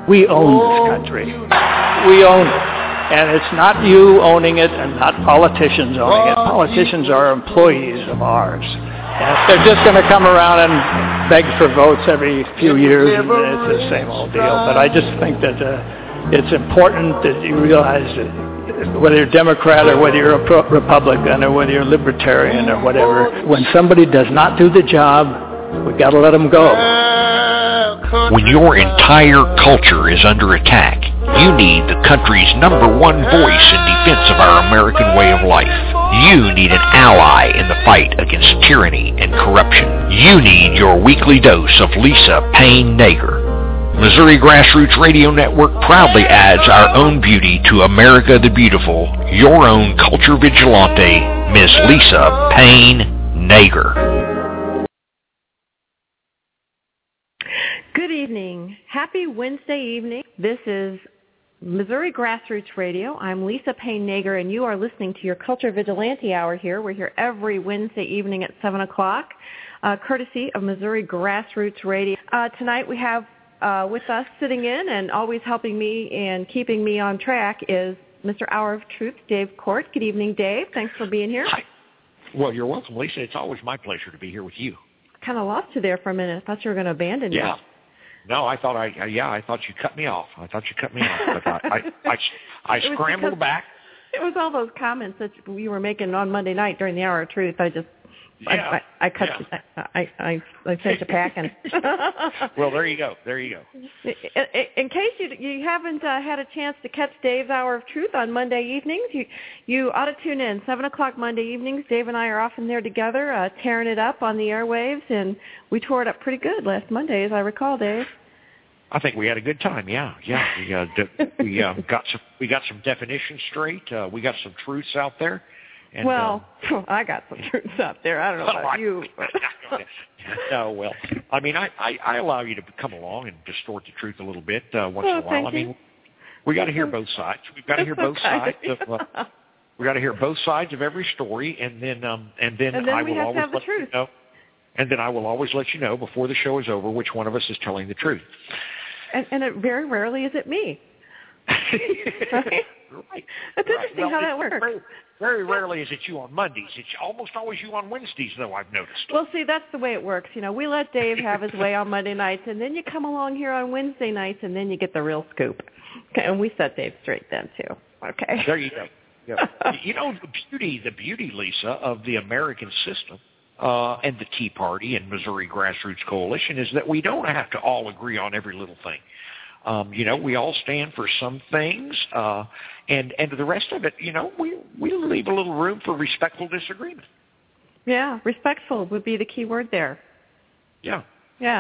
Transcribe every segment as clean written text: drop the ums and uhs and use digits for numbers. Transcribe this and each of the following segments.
We own this country. We own it. And it's not you owning it and not politicians owning it. Politicians are employees of ours. And they're just going to come around and beg for votes every few years, and it's the same old deal. But I just think that it's important that you realize that whether you're Democrat or whether you're a Republican or whether you're libertarian or whatever, when somebody does not do the job, we got to let them go. When your entire culture is under attack, you need the country's #1 voice in defense of our American way of life. You need an ally in the fight against tyranny and corruption. You need your weekly dose of Lisa Payne Nager. Missouri Grassroots Radio Network proudly adds our own beauty to America the Beautiful, your own culture vigilante, Miss Lisa Payne Nager. Good evening. Happy Wednesday evening. This is Missouri Grassroots Radio. I'm Lisa Payne Nager, and you are listening to your Culture Vigilante Hour here. We're here every Wednesday evening at 7 o'clock, courtesy of Missouri Grassroots Radio. Tonight we have with us sitting in and always helping me and keeping me on track is Mr. Hour of Truth, Dave Court. Good evening, Dave. Thanks for being here. Hi. Well, you're welcome, Lisa. It's always my pleasure to be here with you. Kind of lost you there for a minute. I thought you were going to abandon me. Yeah. No, I thought you cut me off. But I scrambled back. It was all those comments that you were making on Monday night during the Hour of Truth. I sent you packing. Well, there you go. In case you haven't had a chance to catch Dave's Hour of Truth on Monday evenings, you ought to tune in. 7 o'clock Monday evenings. Dave and I are often there together, tearing it up on the airwaves, and we tore it up pretty good last Monday, as I recall, Dave. I think we had a good time. Yeah. We got some definitions straight. We got some truths out there. And, I got some truths out there. I don't know about you. No, well, I mean, I allow you to come along and distort the truth a little bit once in a while. I mean, we got to hear both sides. We've got to hear both sides of. We got to hear both sides of every story, and then I will always let you know. And then I will always let you know before the show is over which one of us is telling the truth. And it very rarely is it me. Right? It's interesting how that works. Very rarely is it you on Mondays. It's almost always you on Wednesdays, though, I've noticed. Well, see, that's the way it works. You know, we let Dave have his way on Monday nights, and then you come along here on Wednesday nights, and then you get the real scoop. Okay, and we set Dave straight then, too. Okay. There you go. Yeah. You know, the beauty, Lisa, of the American system and the Tea Party and Missouri Grassroots Coalition is that we don't have to all agree on every little thing. You know, we all stand for some things, and the rest of it, you know, we leave a little room for respectful disagreement. Yeah, respectful would be the key word there. Yeah. Yeah.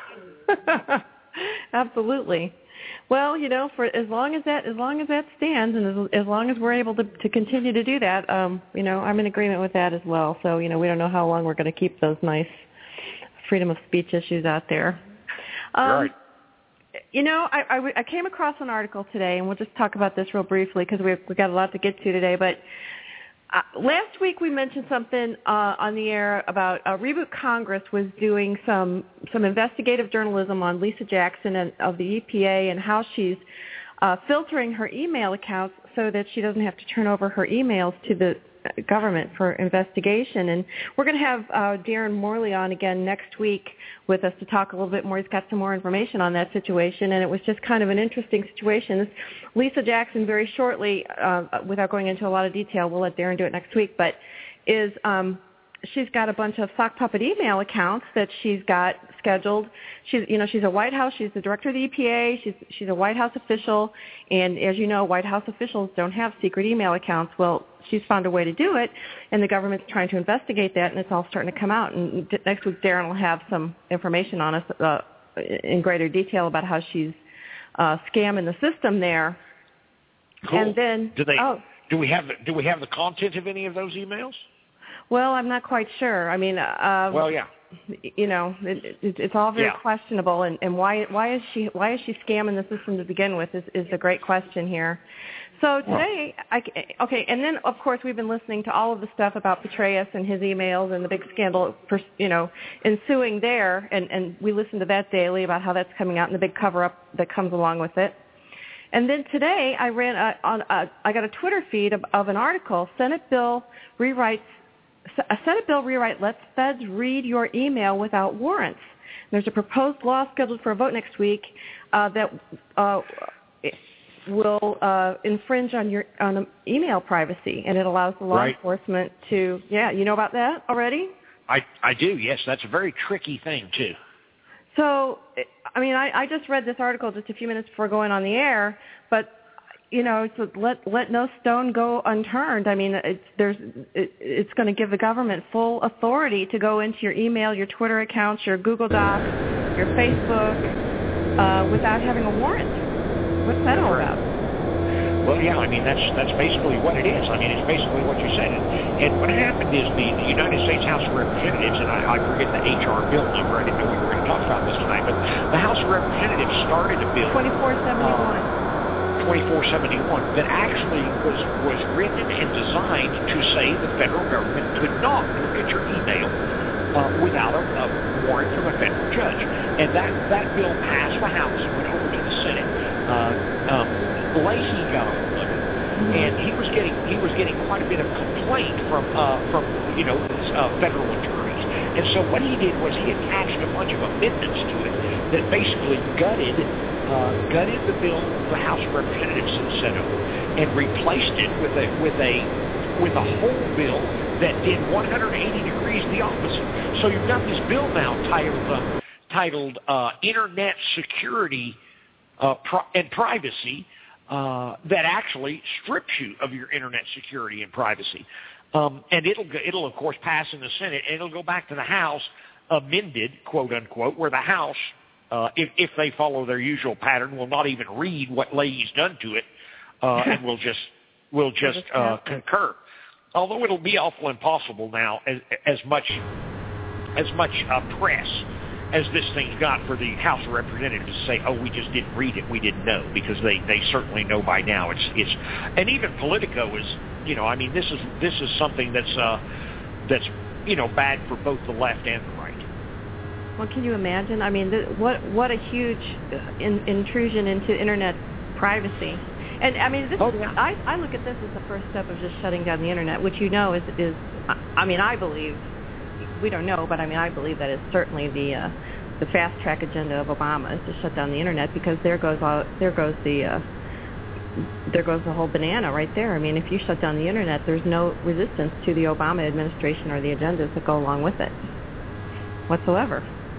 Absolutely. Well, you know, for as long as that stands, and as long as we're able to continue to do that, you know, I'm in agreement with that as well. So, you know, we don't know how long we're going to keep those nice freedom of speech issues out there. Right. You know, I came across an article today, and we'll just talk about this real briefly because we've got a lot to get to today. But last week we mentioned something on the air about Reboot Congress was doing some investigative journalism on Lisa Jackson of the EPA and how she's filtering her email accounts so that she doesn't have to turn over her emails to the government for investigation. And we're going to have Darren Morley on again next week with us to talk a little bit more. He's got some more information on that situation, and it was just kind of an interesting situation. Lisa Jackson, very shortly, without going into a lot of detail, we'll let Darren do it next week, but is she's got a bunch of sock puppet email accounts that she's got scheduled. She's a White House. She's the director of the EPA. She's a White House official, and as you know, White House officials don't have secret email accounts. Well, she's found a way to do it, and the government's trying to investigate that, and it's all starting to come out. And next week, Darren will have some information on us in greater detail about how she's scamming the system there. Cool. And then, do we have the content of any of those emails? Well, I'm not quite sure. I mean, yeah. You know, it's all very questionable, and why is she scamming the system to begin with is a great question here. So today, okay, and then, of course, we've been listening to all of the stuff about Petraeus and his emails and the big scandal, ensuing there, and we listen to that daily about how that's coming out and the big cover-up that comes along with it. And then today, I got a Twitter feed of an article, A Senate bill rewrite lets feds read your email without warrants. There's a proposed law scheduled for a vote next week that will infringe on email privacy, and it allows the law enforcement to. Yeah, you know about that already? I do. Yes, that's a very tricky thing too. So, I mean, I just read this article just a few minutes before going on the air, but so let no stone go unturned. I mean, it's going to give the government full authority to go into your email, your Twitter accounts, your Google Docs, your Facebook, without having a warrant. What's that all about? Well, yeah, I mean, that's basically what it is. I mean, it's basically what you said. And what happened is the United States House of Representatives, and I forget the HR bill number. I didn't know we were going to talk about this tonight, but the House of Representatives started a bill. 2471 that actually was written and designed to say the federal government could not look at your email without a warrant from a federal judge. And that bill passed the House and went over to the Senate. Lacey got a hold of it, and he was getting quite a bit of complaint from federal attorneys. And so what he did was he attached a bunch of amendments to it that basically gutted the bill the House of Representatives had sent over and replaced it with a whole bill that did 180 degrees the opposite. So you've got this bill now titled Internet Security and Privacy that actually strips you of your Internet security and privacy. And it'll of course pass in the Senate, and it'll go back to the House amended, quote unquote, where the House, if they follow their usual pattern, will not even read what Leahy's done to it, and will just concur. Although it'll be awful impossible now, as much press as this thing's got for the House of Representatives to say, "Oh, we just didn't read it, we didn't know," because they certainly know by now. It's and even Politico is, I mean, this is something that's bad for both the left and the right. Well, can you imagine? I mean, what a huge intrusion into internet privacy. And I mean, I look at this as the first step of just shutting down the internet, which is I mean, I believe. We don't know, but I mean, I believe that it's certainly the fast track agenda of Obama is to shut down the internet, because there goes the whole banana right there. I mean, if you shut down the internet, there's no resistance to the Obama administration or the agendas that go along with it whatsoever.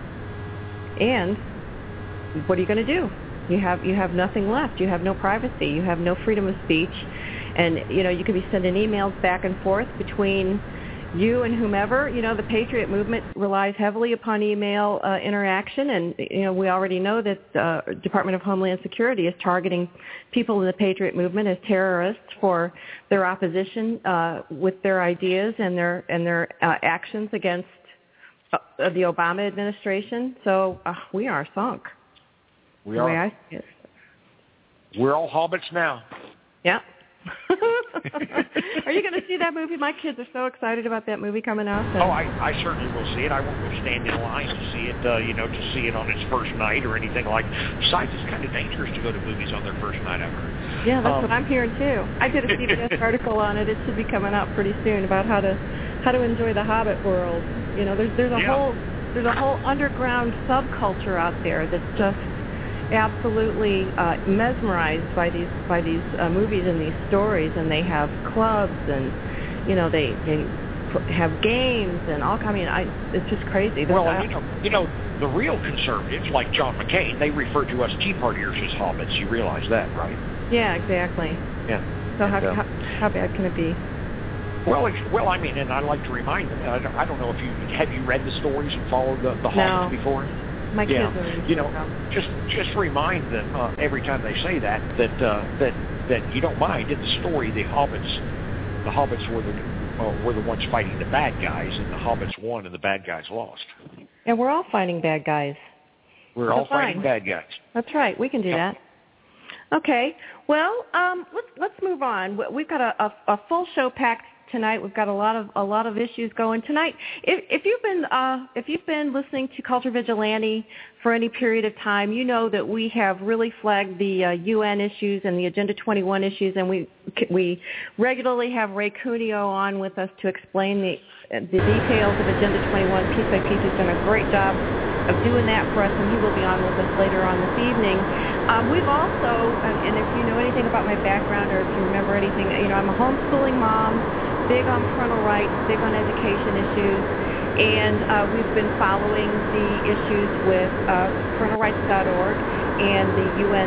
And what are you going to do? You have nothing left. You have no privacy. You have no freedom of speech, and you could be sending emails back and forth between you and whomever. The Patriot movement relies heavily upon email interaction, and we already know that the Department of Homeland Security is targeting people in the Patriot movement as terrorists for their opposition with their ideas and their actions against the Obama administration. So we are sunk. We are. We're all hobbits now. Yeah. Are you going to see that movie? My kids are so excited about that movie coming out. Oh, I certainly will see it. I won't go stand in line to see it, to see it on its first night or anything like that. Besides, it's kind of dangerous to go to movies on their first night, I've heard. Yeah, that's what I'm hearing too. I did a CBS article on it. It should be coming out pretty soon about how to enjoy the Hobbit world. There's a whole underground subculture out there that's just absolutely mesmerized by these movies and these stories, and they have clubs, and they have games and all. I mean, it's just crazy. Well, the real conservatives like John McCain, they refer to us Tea Partiers as hobbits. You realize that, right? Yeah, exactly. Yeah. So how bad can it be? Well, I mean, and I like to remind them. I don't know if you read the stories and followed the hobbits before. My kids are just remind them every time they say that you don't mind. In the story, the hobbits were the ones fighting the bad guys, and the hobbits won, and the bad guys lost. And we're all fighting bad guys. We're all fighting bad guys. That's right. We can do that. Okay. Well, let's move on. We've got a full show packed tonight. We've got a lot of issues going tonight. If you've been listening to Culture Vigilante for any period of time, you know that we have really flagged the UN issues and the Agenda 21 issues, and we regularly have Ray Cuneo on with us to explain the details of Agenda 21 piece by piece. He's done a great job of doing that for us, and he will be on with us later on this evening. We've also, and if you know anything about my background or if you remember anything, I'm a homeschooling mom, big on parental rights, big on education issues, and we've been following the issues with parentalrights.org and the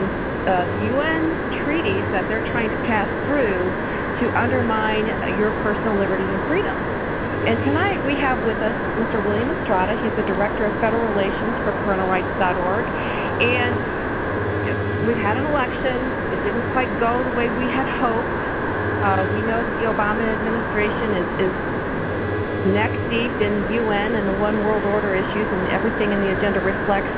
UN treaties that they're trying to pass through to undermine your personal liberties and freedoms. And tonight we have with us Mr. William Estrada. He's the Director of Federal Relations for parentalrights.org. And we've had an election. It didn't quite go the way we had hoped. We know that the Obama administration is neck deep in UN and the One World Order issues, and everything in the agenda reflects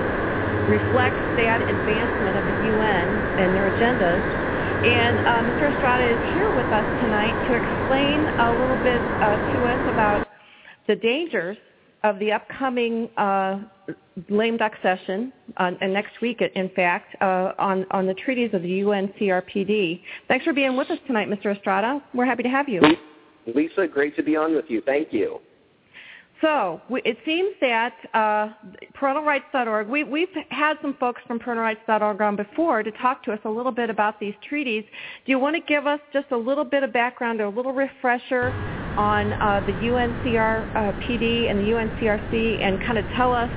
that advancement of the UN and their agendas. And Mr. Estrada is here with us tonight to explain a little bit to us about the dangers of the upcoming lame duck session, and next week, in fact, on the treaties of the UN CRPD. Thanks for being with us tonight, Mr. Estrada. We're happy to have you. Lisa, great to be on with you. Thank you. So it seems that parentalrights.org, we've had some folks from parentalrights.org on before to talk to us a little bit about these treaties. Do you want to give us just a little bit of background or a little refresher on the UNCRPD and the UNCRC and kind of tell us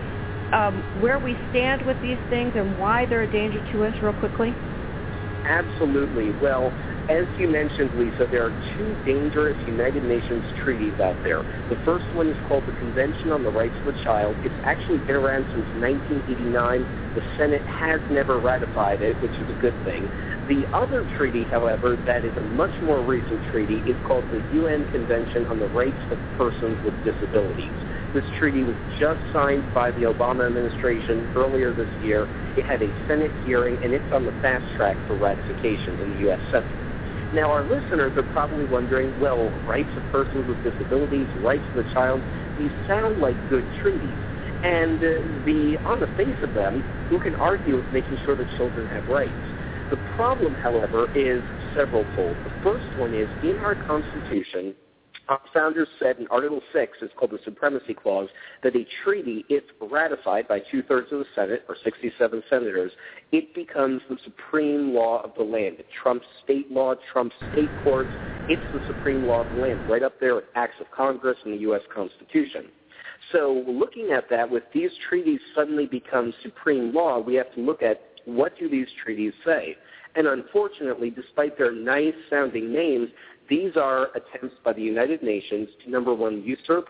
where we stand with these things and why they're a danger to us real quickly? Absolutely. Well, as you mentioned, Lisa, there are two dangerous United Nations treaties out there. The first one is called the Convention on the Rights of the Child. It's actually been around since 1989. The Senate has never ratified it, which is a good thing. The other treaty, however, that is a much more recent treaty, is called the UN Convention on the Rights of Persons with Disabilities. This treaty was just signed by the Obama administration earlier this year. It had a Senate hearing, and it's on the fast track for ratification in the U.S. Senate. Now, our listeners are probably wondering, well, rights of persons with disabilities, rights of the child, these sound like good treaties. And on the face of them, who can argue with making sure that children have rights? The problem, however, is several-fold. The first one is, in our Constitution, our founders said in Article 6, it's called the Supremacy Clause, that a treaty, if ratified by two-thirds of the Senate, or 67 senators, it becomes the supreme law of the land. It trumps state law, trumps state courts. It's the supreme law of the land, right up there with acts of Congress and the U.S. Constitution. So looking at that, with these treaties suddenly become supreme law, we have to look at what do these treaties say. And unfortunately, despite their nice-sounding names, these are attempts by the United Nations to, number one, usurp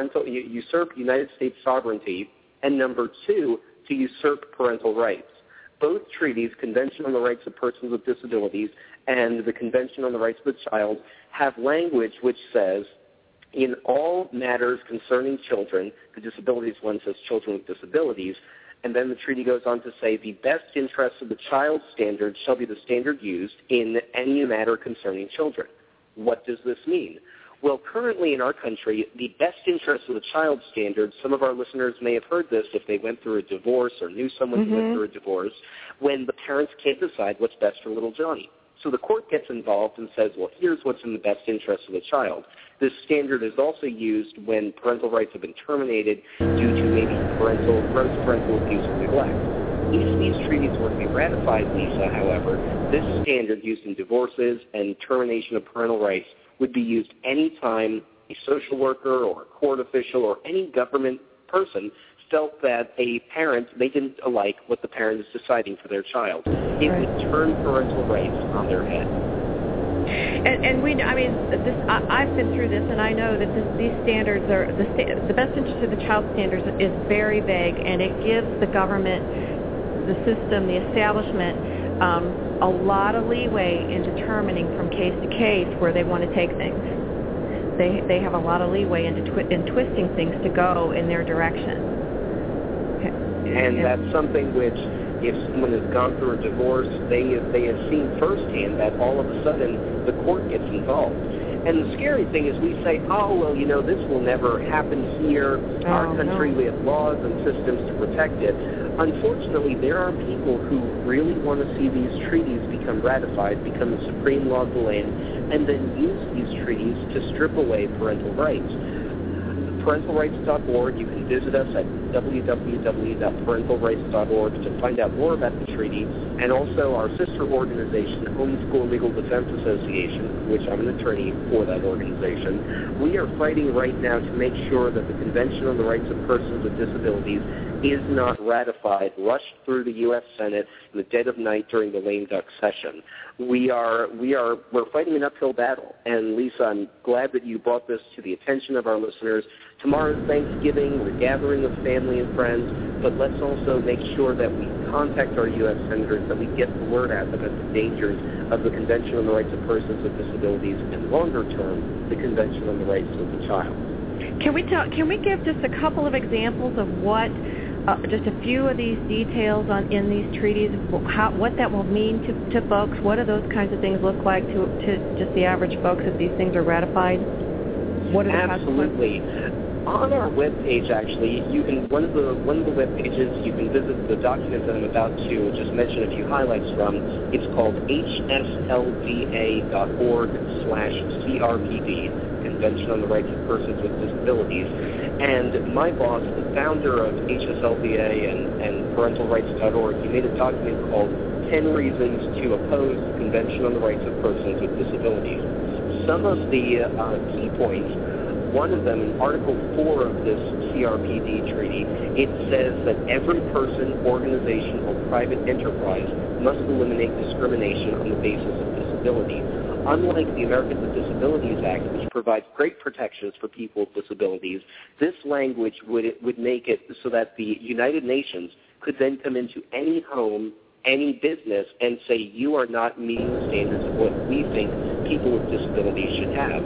United States sovereignty, and number two, to usurp parental rights. Both treaties, Convention on the Rights of Persons with Disabilities and the Convention on the Rights of the Child, have language which says, in all matters concerning children, the disabilities one says children with disabilities, and then the treaty goes on to say the best interests of the child standard shall be the standard used in any matter concerning children. What does this mean? Well, currently in our country, the best interests of the child standard, some of our listeners may have heard this if they went through a divorce or knew someone who went through a divorce, when the parents can't decide what's best for little Johnny. So the court gets involved and says, well, here's what's in the best interest of the child. This standard is also used when parental rights have been terminated due to maybe gross parental abuse or neglect. If these treaties were to be ratified, Lisa, however, this standard used in divorces and termination of parental rights would be used any time a social worker or a court official or any government person felt that a parent, they didn't like what the parent is deciding for their child. It would turn parental rights on their head. I've been through this, and I know that these standards are the best interest of the child standards is very vague, and it gives the government, the system, the establishment, a lot of leeway in determining from case to case where they want to take things. They have a lot of leeway in twisting things to go in their direction. And that's something which if someone has gone through a divorce, they have seen firsthand that all of a sudden the court gets involved. And the scary thing is we say, oh, well, this will never happen here. Our country, we have laws and systems to protect it. Unfortunately, there are people who really want to see these treaties become ratified, become the supreme law of the land, and then use these treaties to strip away parental rights. ParentalRights.org. You can visit us at www.parentalrights.org to find out more about the treaty, and also our sister organization, Homeschool Legal Defense Association, which I'm an attorney for that organization. We are fighting right now to make sure that the Convention on the Rights of Persons with Disabilities is not ratified, rushed through the U.S. Senate in the dead of night during the lame duck session. We're fighting an uphill battle, and Lisa, I'm glad that you brought this to the attention of our listeners. Tomorrow's Thanksgiving, we're gathering with family and friends, but let's also make sure that we contact our U.S. senators, that we get the word out about the dangers of the Convention on the Rights of Persons with Disabilities, and longer term, the Convention on the Rights of the Child. Can we give just a couple of examples of what, just a few of these details in these treaties, what that will mean to folks? What do those kinds of things look like to just the average folks if these things are ratified? What are the Absolutely. On our webpage, actually, you can one of the web pages you can visit the document that I'm about to just mention a few highlights from. It's called hslva.org/CRPD, Convention on the Rights of Persons with Disabilities. And my boss, the founder of HSLVA and ParentalRights.org, he made a document called 10 Reasons to Oppose the Convention on the Rights of Persons with Disabilities. Some of the key points. One of them, in Article 4 of this CRPD treaty, it says that every person, organization, or private enterprise must eliminate discrimination on the basis of disability. Unlike the Americans with Disabilities Act, which provides great protections for people with disabilities, this language would make it so that the United Nations could then come into any home, any business, and say, you are not meeting the standards of what we think people with disabilities should have.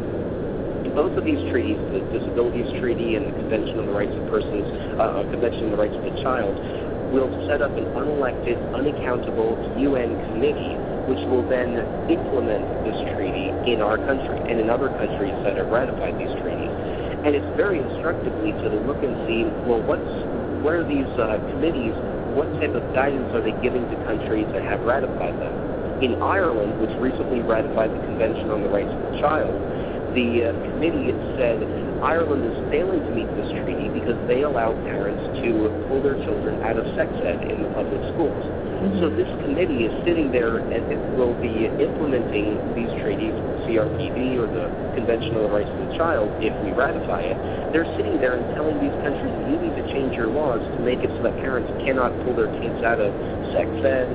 Both of these treaties, the Disabilities Treaty and the Convention on the Rights of Persons, Convention on the Rights of the Child, will set up an unelected, unaccountable UN committee which will then implement this treaty in our country and in other countries that have ratified these treaties. And it's very instructively to look and see, well, what are these committees, what type of guidance are they giving to countries that have ratified them? In Ireland, which recently ratified the Convention on the Rights of the Child, the committee said Ireland is failing to meet this treaty because they allow parents to pull their children out of sex ed in the public schools. Mm-hmm. So this committee is sitting there and it will be implementing these treaties, CRPD or the Convention on the Rights of the Child, if we ratify it. They're sitting there and telling these countries, you need to change your laws to make it so that parents cannot pull their kids out of sex ed.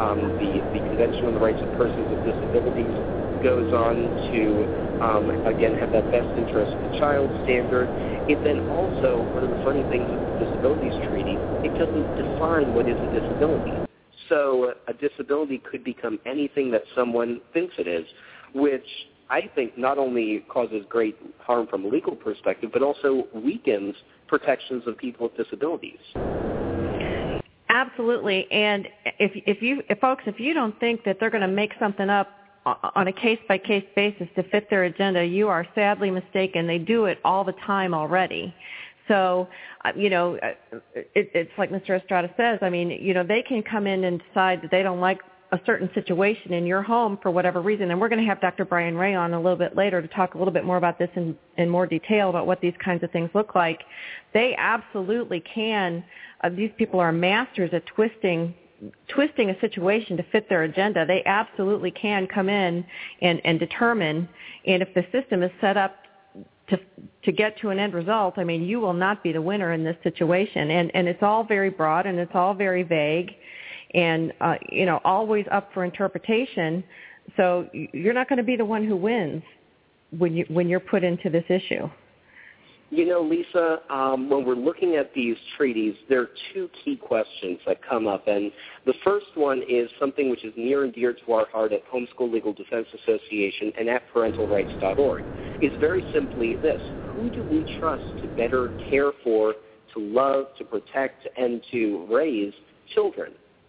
The Convention on the Rights of Persons with Disabilities goes on to, again, have that best interest of the child standard. It then also, one of the funny things with the Disabilities Treaty, it doesn't define what is a disability. So a disability could become anything that someone thinks it is, which I think not only causes great harm from a legal perspective, but also weakens protections of people with disabilities. Absolutely. And if you don't think that they're going to make something up on a case-by-case basis to fit their agenda, you are sadly mistaken. They do it all the time already. So, it's like Mr. Estrada says. I mean, they can come in and decide that they don't like a certain situation in your home for whatever reason. And we're going to have Dr. Brian Ray on a little bit later to talk a little bit more about this in more detail about what these kinds of things look like. They absolutely can. These people are masters at twisting a situation to fit their agenda. They absolutely can come in and determine, and if the system is set up to get to an end result, I mean, you will not be the winner in this situation. And it's all very broad and it's all very vague and, always up for interpretation. So you're not going to be the one who wins when you're put into this issue. Lisa, when we're looking at these treaties, there are two key questions that come up. And the first one is something which is near and dear to our heart at Homeschool Legal Defense Association and at ParentalRights.org. It's very simply this. Who do we trust to better care for, to love, to protect, and to raise children?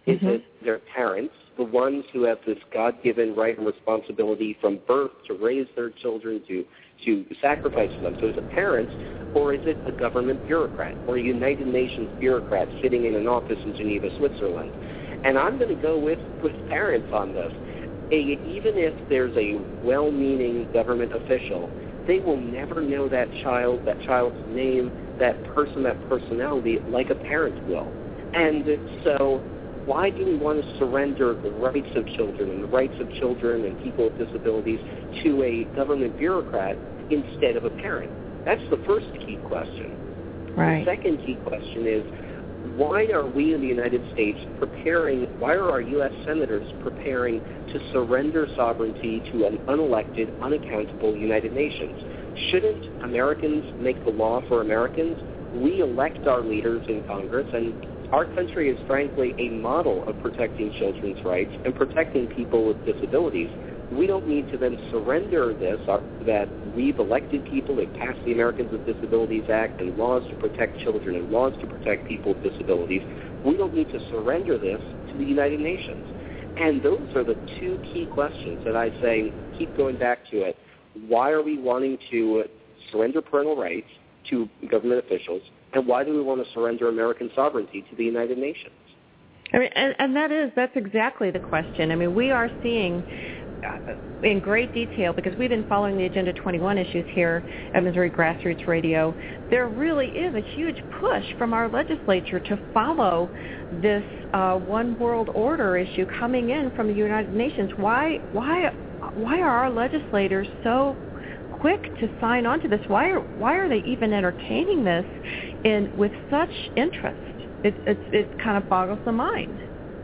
Is it their parents, the ones who have this God-given right and responsibility from birth to raise their children, to sacrifice for them? So is it parents, or is it a government bureaucrat or a United Nations bureaucrat sitting in an office in Geneva, Switzerland? And I'm going to go with parents on this. Even if there's a well-meaning government official, they will never know that child's name, that person, that personality, like a parent will. And so why do we want to surrender the rights of children and the rights of children and people with disabilities to a government bureaucrat instead of a parent? That's the first key question. Right. The second key question is, why are we in the United States why are our U.S. senators preparing to surrender sovereignty to an unelected, unaccountable United Nations? Shouldn't Americans make the law for Americans? We elect our leaders in Congress, and our country is frankly a model of protecting children's rights and protecting people with disabilities. We don't need to then surrender this, that we've elected people, they've passed the Americans with Disabilities Act and laws to protect children and laws to protect people with disabilities. We don't need to surrender this to the United Nations. And those are the two key questions that I say, keep going back to it. Why are we wanting to surrender parental rights to government officials, and why do we want to surrender American sovereignty to the United Nations? I mean, and that's exactly the question. I mean, we are seeing in great detail, because we've been following the Agenda 21 issues here at Missouri Grassroots Radio, there really is a huge push from our legislature to follow this one world order issue coming in from the United Nations. Why are our legislators so quick to sign on to this? Why are they even entertaining this with such interest? It kind of boggles the mind.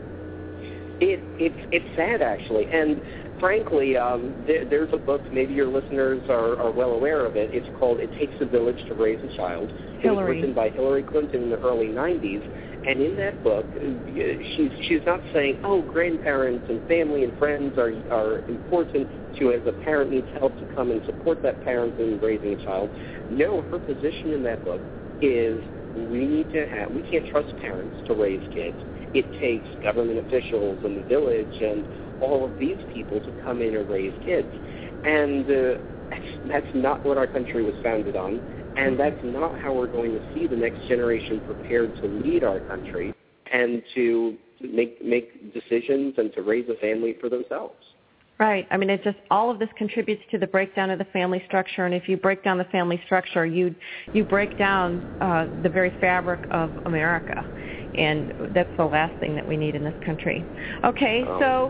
It's sad, actually, and frankly, there's a book, maybe your listeners are well aware of it. It's called It Takes a Village to Raise a Child. It was written by Hillary Clinton in the early 90s, and in that book, she's not saying, oh, grandparents and family and friends are important to, as a parent needs help to come and support that parent in raising a child. No, her position in that book is we can't trust parents to raise kids. It takes government officials and the village and all of these people to come in and raise kids. And that's not what our country was founded on, and that's not how we're going to see the next generation prepared to lead our country and to make decisions and to raise a family for themselves. Right. I mean, it just, all of this contributes to the breakdown of the family structure, and if you break down the family structure, you break down the very fabric of America, and that's the last thing that we need in this country. Okay, so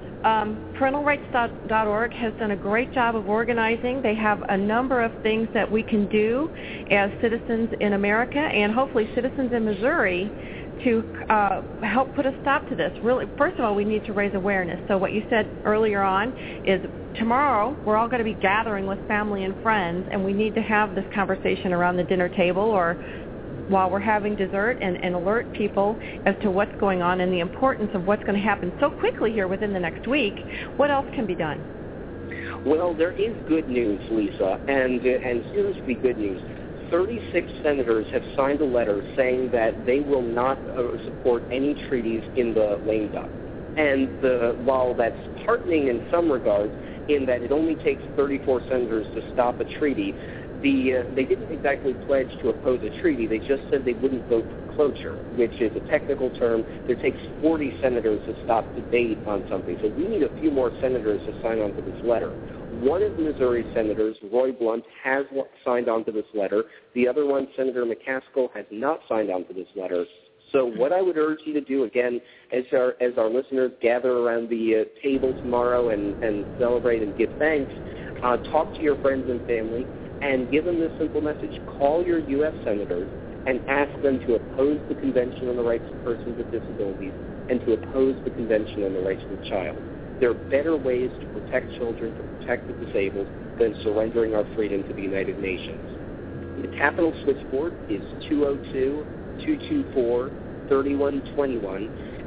parentalrights.org has done a great job of organizing. They have a number of things that we can do as citizens in America and hopefully citizens in Missouri to help put a stop to this. Really, first of all, we need to raise awareness. So what you said earlier on is tomorrow we're all going to be gathering with family and friends, and we need to have this conversation around the dinner table or while we're having dessert and alert people as to what's going on and the importance of what's going to happen so quickly here within the next week. What else can be done? Well, there is good news, Lisa, and here's the good news. 36 senators have signed a letter saying that they will not support any treaties in the lame duck. And while that's heartening in some regards, in that it only takes 34 senators to stop a treaty, they didn't exactly pledge to oppose a treaty. They just said they wouldn't vote for cloture, which is a technical term. It takes 40 senators to stop debate on something. So we need a few more senators to sign on to this letter. One of the Missouri senators, Roy Blunt, has signed on to this letter. The other one, Senator McCaskill, has not signed on to this letter. So what I would urge you to do, again, as our listeners gather around the table tomorrow and celebrate and give thanks, talk to your friends and family and give them this simple message. Call your U.S. senators and ask them to oppose the Convention on the Rights of Persons with Disabilities and to oppose the Convention on the Rights of the Child. There are better ways to protect children, to protect the disabled, than surrendering our freedom to the United Nations. The Capitol switchboard is 202-224-3121,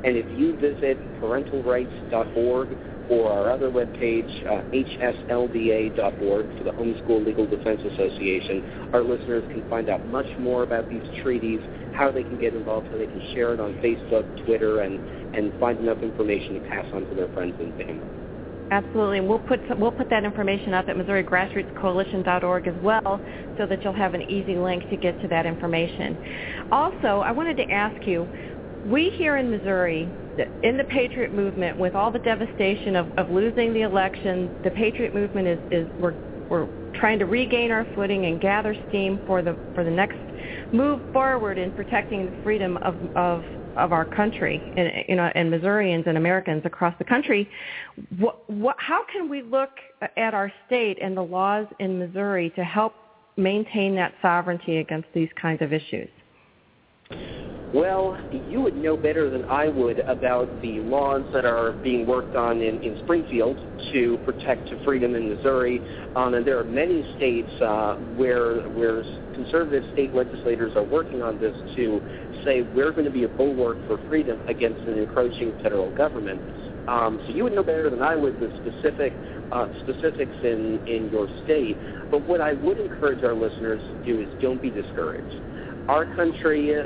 And if you visit parentalrights.org or our other webpage, hslda.org for the Homeschool Legal Defense Association, our listeners can find out much more about these treaties, how they can get involved, how they can share it on Facebook, Twitter, and find enough information to pass on to their friends and family. Absolutely. We'll put that information up at MissouriGrassrootsCoalition.org as well, so that you'll have an easy link to get to that information. Also, I wanted to ask you, we here in Missouri, in the Patriot movement, with all the devastation of losing the election, the Patriot movement is we're trying to regain our footing and gather steam for the next move forward in protecting the freedom of our country, and Missourians and Americans across the country. How can we look at our state and the laws in Missouri to help maintain that sovereignty against these kinds of issues? Well, you would know better than I would about the laws that are being worked on in Springfield to protect freedom in Missouri. And there are many states where conservative state legislators are working on this to say we're going to be a bulwark for freedom against an encroaching federal government. So you would know better than I would the specifics in your state. But what I would encourage our listeners to do is don't be discouraged. Our country is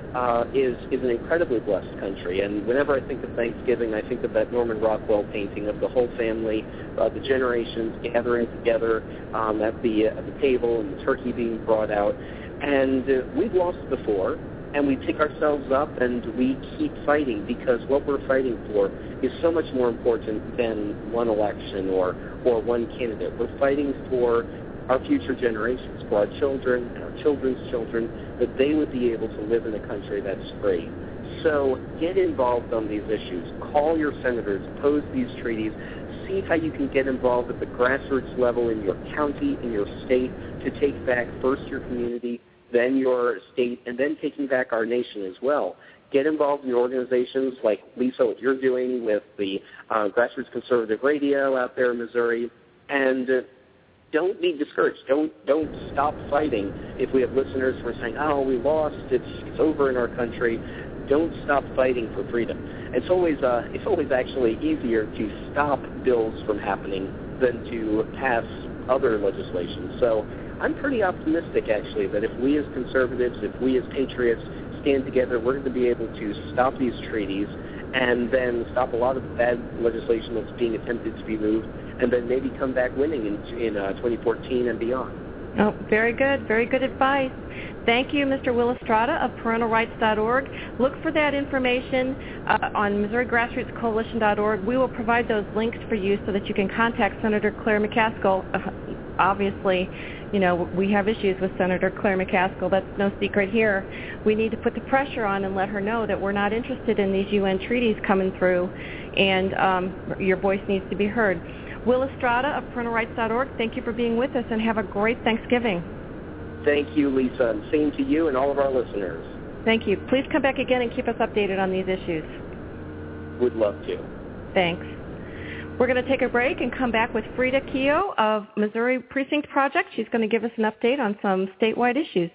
an incredibly blessed country, and whenever I think of Thanksgiving, I think of that Norman Rockwell painting of the whole family, the generations gathering together at the table and the turkey being brought out. And we've lost before, and we pick ourselves up and we keep fighting, because what we're fighting for is so much more important than one election or one candidate. We're fighting for our future generations, for our children and our children's children, that they would be able to live in a country that's free. So get involved on these issues. Call your senators, oppose these treaties. See how you can get involved at the grassroots level in your county, in your state, to take back first your community, then your state, and then taking back our nation as well. Get involved in organizations like, Lisa, what you're doing with the Grassroots Conservative Radio out there in Missouri, and don't be discouraged. Don't stop fighting. If we have listeners who are saying, "Oh, we lost. It's over in our country," don't stop fighting for freedom. It's always actually easier to stop bills from happening than to pass other legislation. So I'm pretty optimistic, actually, that if we as conservatives, if we as patriots stand together, we're going to be able to stop these treaties and then stop a lot of the bad legislation that's being attempted to be moved, and then maybe come back winning in 2014 and beyond. Oh, very good. Very good advice. Thank you, Mr. Will Estrada of parentalrights.org. Look for that information on MissouriGrassrootsCoalition.org. We will provide those links for you so that you can contact Senator Claire McCaskill. Obviously, we have issues with Senator Claire McCaskill. That's no secret here. We need to put the pressure on and let her know that we're not interested in these UN treaties coming through, and your voice needs to be heard. Will Estrada of parentalrights.org, thank you for being with us, and have a great Thanksgiving. Thank you, Lisa, and same to you and all of our listeners. Thank you. Please come back again and keep us updated on these issues. Would love to. Thanks. We're going to take a break and come back with Frida Keogh of Missouri Precinct Project. She's going to give us an update on some statewide issues.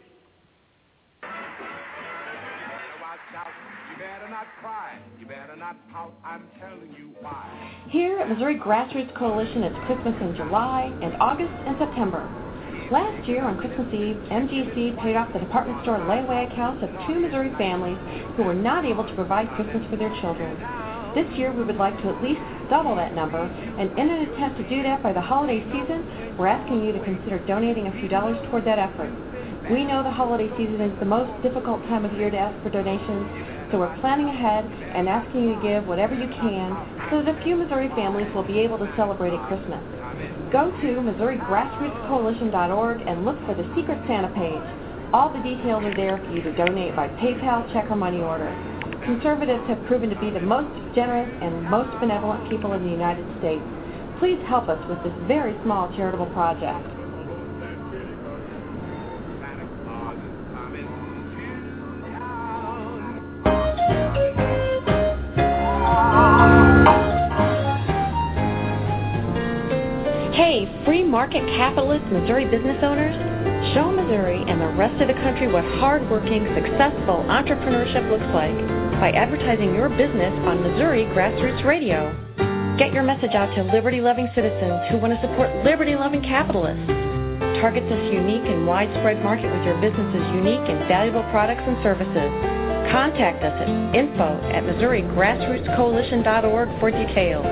Here at Missouri Grassroots Coalition, it's Christmas in July and August and September. Last year on Christmas Eve, MGC paid off the department store layaway accounts of 2 Missouri families who were not able to provide Christmas for their children. This year we would like to at least double that number, and in an attempt to do that by the holiday season, we're asking you to consider donating a few dollars toward that effort. We know the holiday season is the most difficult time of year to ask for donations, so we're planning ahead and asking you to give whatever you can so that a few Missouri families will be able to celebrate at Christmas. Go to MissouriGrassrootsCoalition.org and look for the Secret Santa page. All the details are there for you to donate by PayPal, check, or money order. Conservatives have proven to be the most generous and most benevolent people in the United States. Please help us with this very small charitable project. Hey, free market capitalist Missouri business owners, show Missouri and the rest of the country what hard-working, successful entrepreneurship looks like. by advertising your business on Missouri Grassroots Radio. Get your message out to liberty-loving citizens who want to support liberty-loving capitalists. Target this unique and widespread market with your business's unique and valuable products and services. Contact us at info@MissouriGrassrootsCoalition.org for details.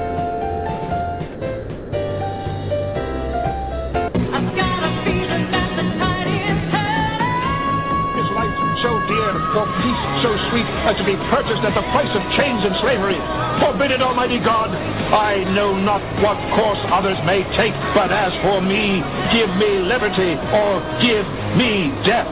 So dear, for peace so sweet as to be purchased at the price of chains and slavery. Forbid it, Almighty God. I know not what course others may take, but as for me, give me liberty or give me death.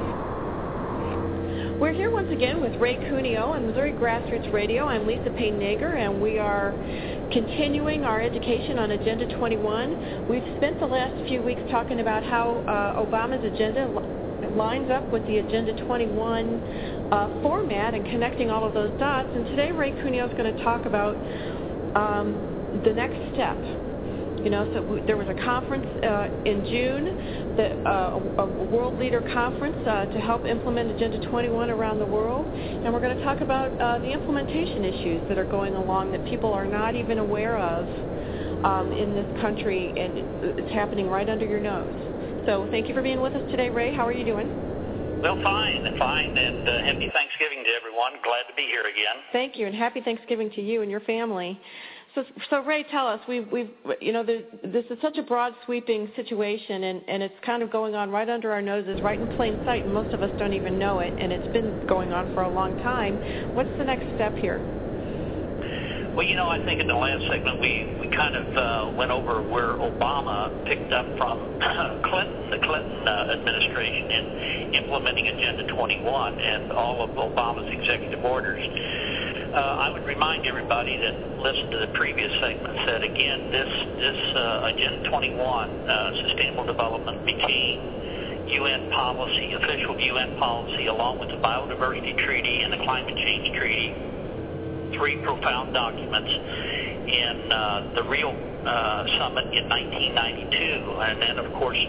We're here once again with Ray Cuneo on Missouri Grassroots Radio. I'm Lisa Payne-Nager, and we are continuing our education on Agenda 21. We've spent the last few weeks talking about how Obama's agenda lines up with the Agenda 21 format and connecting all of those dots. And today Ray Cuneo is going to talk about the next step. You know, so there was a conference in June, a world leader conference to help implement Agenda 21 around the world. And we're going to talk about the implementation issues that are going along that people are not even aware of in this country, and it's happening right under your nose. So thank you for being with us today, Ray. How are you doing? Well, fine, and happy Thanksgiving to everyone. Glad to be here again. Thank you, and happy Thanksgiving to you and your family. So Ray, tell us, this is such a broad, sweeping situation, and it's kind of going on right under our noses, right in plain sight, and most of us don't even know it, and it's been going on for a long time. What's the next step here? Well, you know, I think in the last segment we kind of went over where Obama picked up from the Clinton administration in implementing Agenda 21 and all of Obama's executive orders. I would remind everybody that listened to the previous segments that, again, this Agenda 21, Sustainable Development, became UN policy, official UN policy, along with the Biodiversity Treaty and the Climate Change Treaty, three profound documents in the Rio Summit in 1992, and then, of course,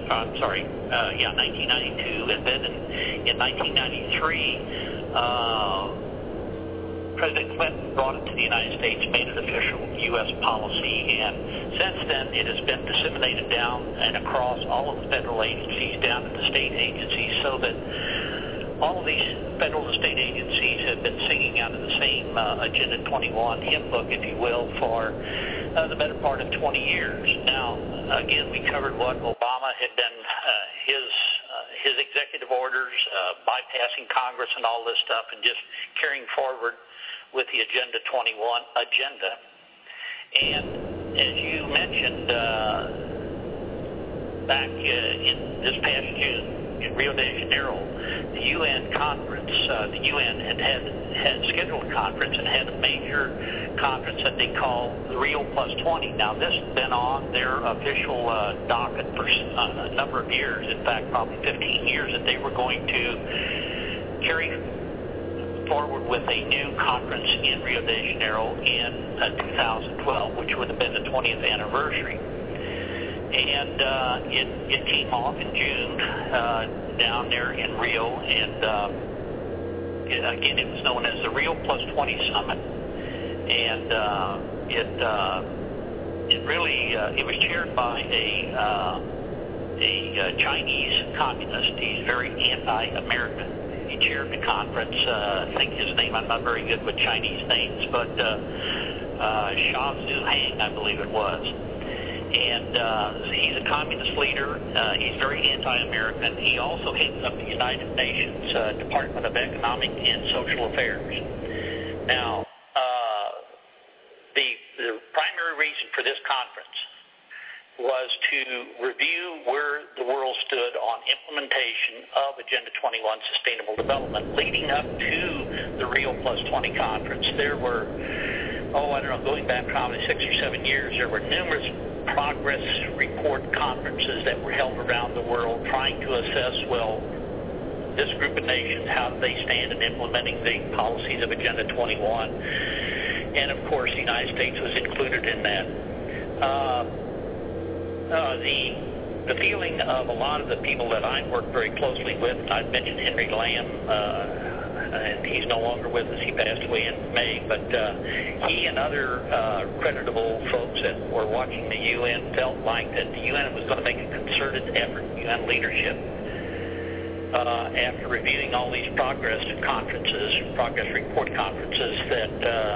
1992, and then in 1993, President Clinton brought it to the United States, made it official U.S. policy, and since then it has been disseminated down and across all of the federal agencies, down to the state agencies, so that all of these federal and state agencies have been singing out of the same Agenda 21 hymn book, if you will, for the better part of 20 years. Now, again, we covered what Obama had done, his executive orders, bypassing Congress and all this stuff, and just carrying forward with the Agenda 21 agenda. And as you mentioned, back in this past June in Rio de Janeiro, the UN conference, the UN had scheduled a conference and had a major conference that they call the Rio Plus 20. Now, this has been on their official docket for a number of years, in fact, probably 15 years, that they were going to carry forward with a new conference in Rio de Janeiro in 2012, which would have been the 20th anniversary. And it came off in June down there in Rio, and again, it was known as the Rio Plus 20 Summit, and it really was chaired by a Chinese communist. He's very anti-American. He chaired the conference. I think his name, I'm not very good with Chinese names, but Xia Zhuhang, I believe it was. And he's a communist leader. He's very anti-American. He also heads up the United Nations Department of Economic and Social Affairs. Now, the primary reason for this conference was to review where the world stood on implementation of Agenda 21 Sustainable Development. Leading up to the Rio Plus 20 conference, there were, going back probably 6 or 7 years, there were numerous progress report conferences that were held around the world trying to assess, this group of nations, how do they stand in implementing the policies of Agenda 21? And, of course, the United States was included in that. The feeling of a lot of the people that I work very closely with, I've mentioned Henry Lamb, and he's no longer with us. He passed away in May, but he and other creditable folks that were watching the UN felt like that the UN was going to make a concerted effort, UN leadership, after reviewing all these progress report conferences, that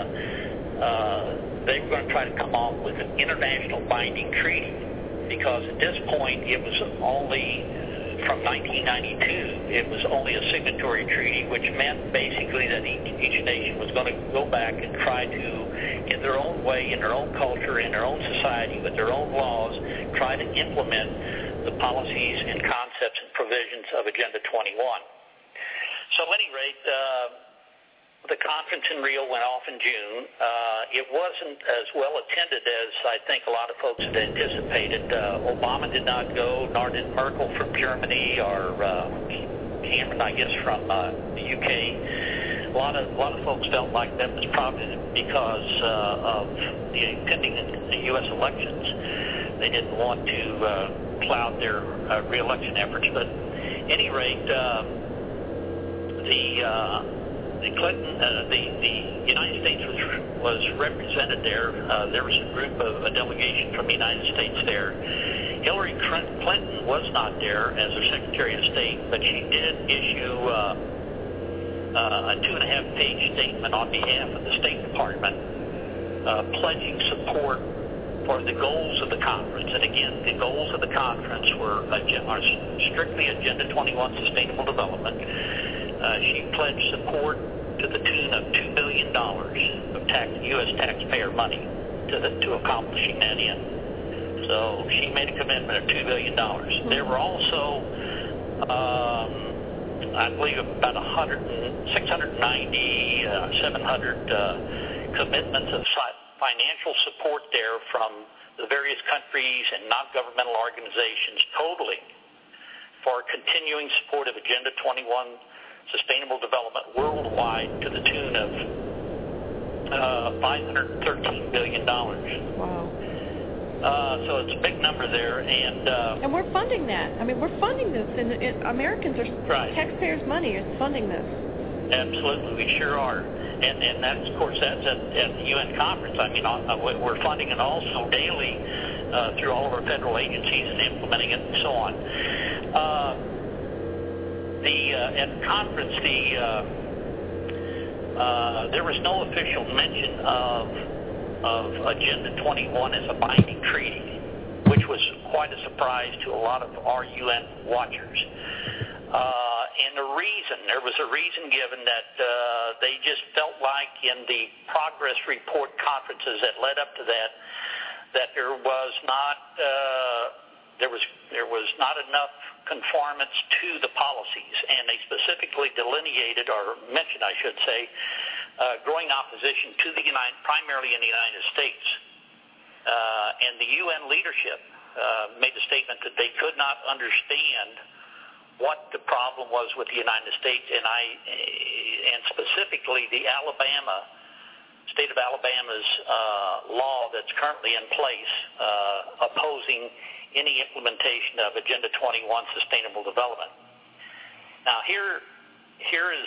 they were going to try to come off with an international binding treaty, because at this point it was only, from 1992, it was only a signatory treaty, which meant basically that each nation was going to go back and try to, in their own way, in their own culture, in their own society, with their own laws, try to implement the policies and concepts and provisions of Agenda 21. So at any rate, the conference in Rio went off in June. It wasn't as well attended as I think a lot of folks had anticipated. Obama did not go, nor did Merkel from Germany, or Cameron, I guess, from the UK. A lot of folks felt like that was probably because of the impending U.S. elections. They didn't want to cloud their re-election efforts. But at any rate, the United States was represented there. There was a delegation from the United States there. Hillary Clinton was not there as a Secretary of State, but she did issue a 2.5-page statement on behalf of the State Department, pledging support for the goals of the conference. And again, the goals of the conference are strictly Agenda 21 Sustainable Development. She pledged support to the tune of $2 billion of U.S. taxpayer money to accomplishing that end. So she made a commitment of $2 billion. There were also, I believe, about 690, 700 commitments of financial support there from the various countries and non-governmental organizations totally for continuing support of Agenda 21 Sustainable Development worldwide to the tune of $513 billion. Wow. So it's a big number there, and we're funding that. I mean, we're funding this, and Americans are taxpayers' money is funding this. Absolutely, we sure are, and that's, of course, that's at the UN conference. I mean, we're funding it also daily through all of our federal agencies and implementing it and so on. At the conference, there was no official mention of Agenda 21 as a binding treaty, which was quite a surprise to a lot of our UN watchers. And there was a reason given that they just felt like in the progress report conferences that led up to that there was not enough conformance to the policies, and they specifically delineated, or mentioned, I should say, growing opposition to primarily in the United States. And the UN leadership made a statement that they could not understand what the problem was with the United States, and specifically the state of Alabama's law that's currently in place opposing any implementation of Agenda 21 Sustainable Development. Now here is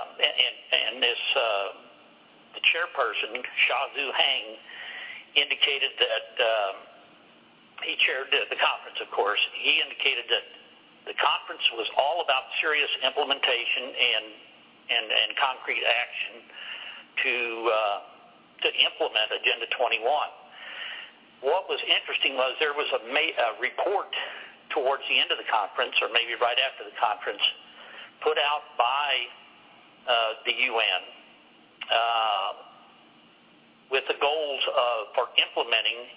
the chairperson, Sha Zhu Hang, indicated that he chaired the conference, of course. He indicated that the conference was all about serious implementation and concrete action to implement Agenda 21. What was interesting was there was a report towards the end of the conference, or maybe right after the conference, put out by the UN with the goals for implementing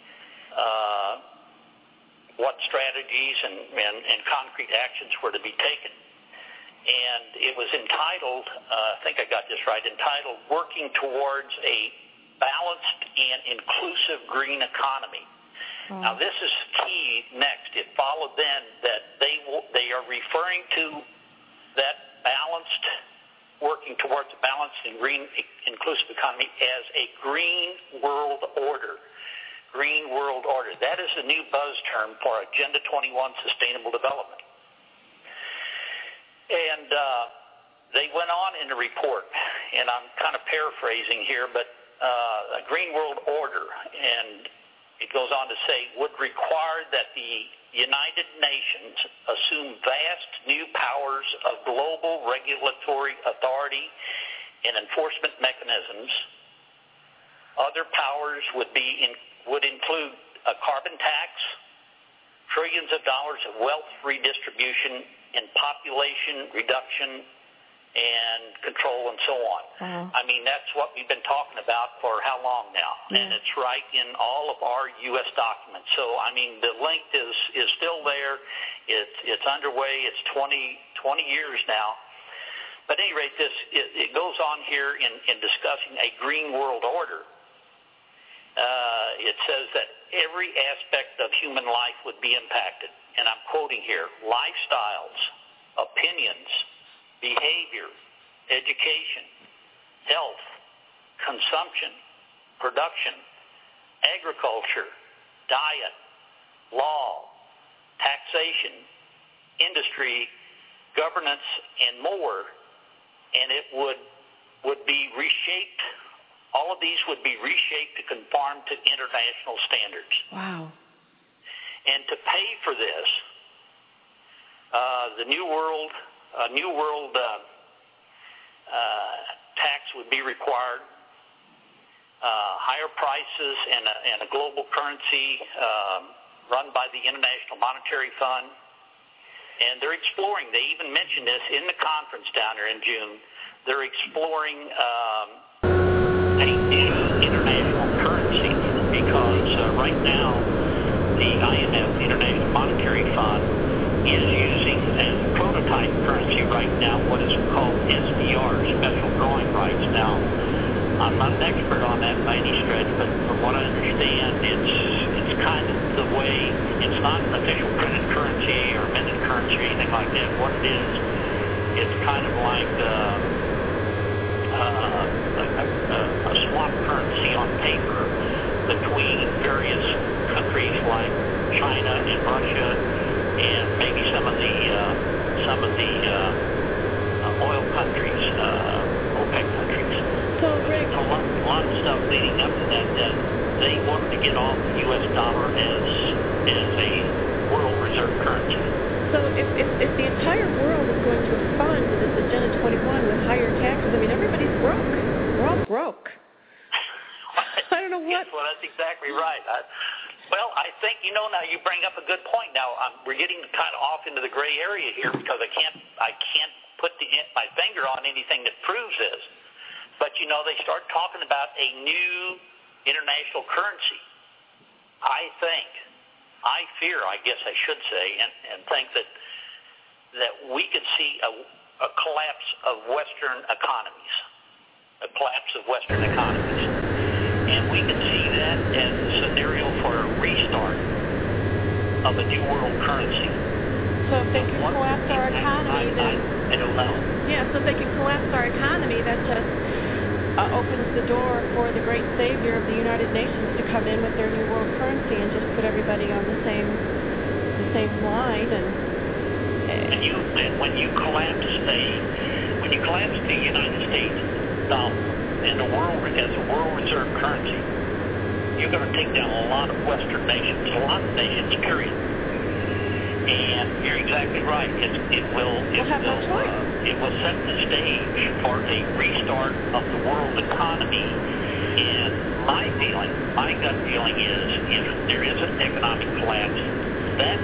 what strategies and concrete actions were to be taken. And it was entitled, I think I got this right, entitled Working Towards a Balanced and Inclusive Green Economy. Now this is key next. It followed then that they are referring to that balanced, working towards a balanced and green inclusive economy as a green world order. Green world order. That is the new buzz term for Agenda 21 Sustainable Development. And they went on in the report, and I'm kind of paraphrasing here, but a Green World Order, and it goes on to say, would require that the United Nations assume vast new powers of global regulatory authority and enforcement mechanisms. Other powers would include a carbon tax, trillions of dollars of wealth redistribution, and population reduction and control and so on. I mean, that's what we've been talking about for how long now? And it's right in all of our U.S. documents. So, I mean, the link is still there. It's underway. It's 20 years now. But at any rate, it goes on here in discussing a Green World Order. It says that every aspect of human life would be impacted. And I'm quoting here, lifestyles, opinions, behavior, education, health, consumption, production, agriculture, diet, law, taxation, industry, governance, and more, and it would be reshaped. All of these would be reshaped to conform to international standards. Wow. And to pay for this, the New World tax would be required, higher prices, and a global currency run by the International Monetary Fund. And they're exploring, they even mentioned this in the conference down there in June, they're exploring a new international currency because right now the IMF, the International Monetary Fund, is using as prototype currency right now what is called SDR, special drawing rights. Now, I'm not an expert on that by any stretch, but from what I understand, it's kind of the way, it's not an official printed currency or minted currency or anything like that. What it is, it's kind of like a swap currency on paper between various countries like China and Russia and maybe some of the oil countries, OPEC countries. So, Rick, a lot of stuff leading up to that they wanted to get off the U.S. dollar as a world reserve currency. So if the entire world is going to fund this Agenda 21 with higher taxes, I mean, everybody's broke. We're all broke. I don't know what. Well, that's exactly right. Well, I think, now you bring up a good point. Now, we're getting kind of off into the gray area here because I can't put my finger on anything that proves this. But, they start talking about a new international currency. I fear, I guess I should say, and think that we could see a collapse of Western economies. And we could see that as a scenario for a restart of a new world currency. So if they can collapse our economy, then... I don't know. Yeah, so if they can collapse our economy, that just opens the door for the great savior of the United Nations to come in with their new world currency and just put everybody on the same line. And when you collapse the United States dollar and the world as a world reserve currency, you're going to take down a lot of Western nations, period. And you're exactly right. It will set the stage for a restart of the world economy. And my gut feeling is if there is an economic collapse, that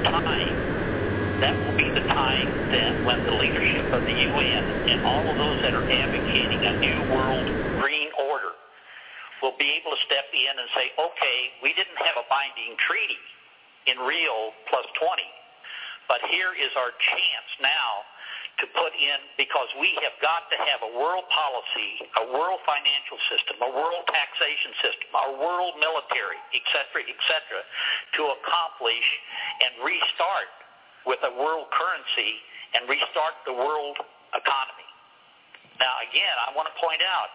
will be the time then when the leadership of the UN and all of those that are advocating a new world green order will be able to step in and say, okay, we didn't have a binding treaty in Rio plus 20, but here is our chance now to put in, because we have got to have a world policy, a world financial system, a world taxation system, a world military, et cetera, to accomplish and restart with a world currency and restart the world economy. Now, again, I want to point out,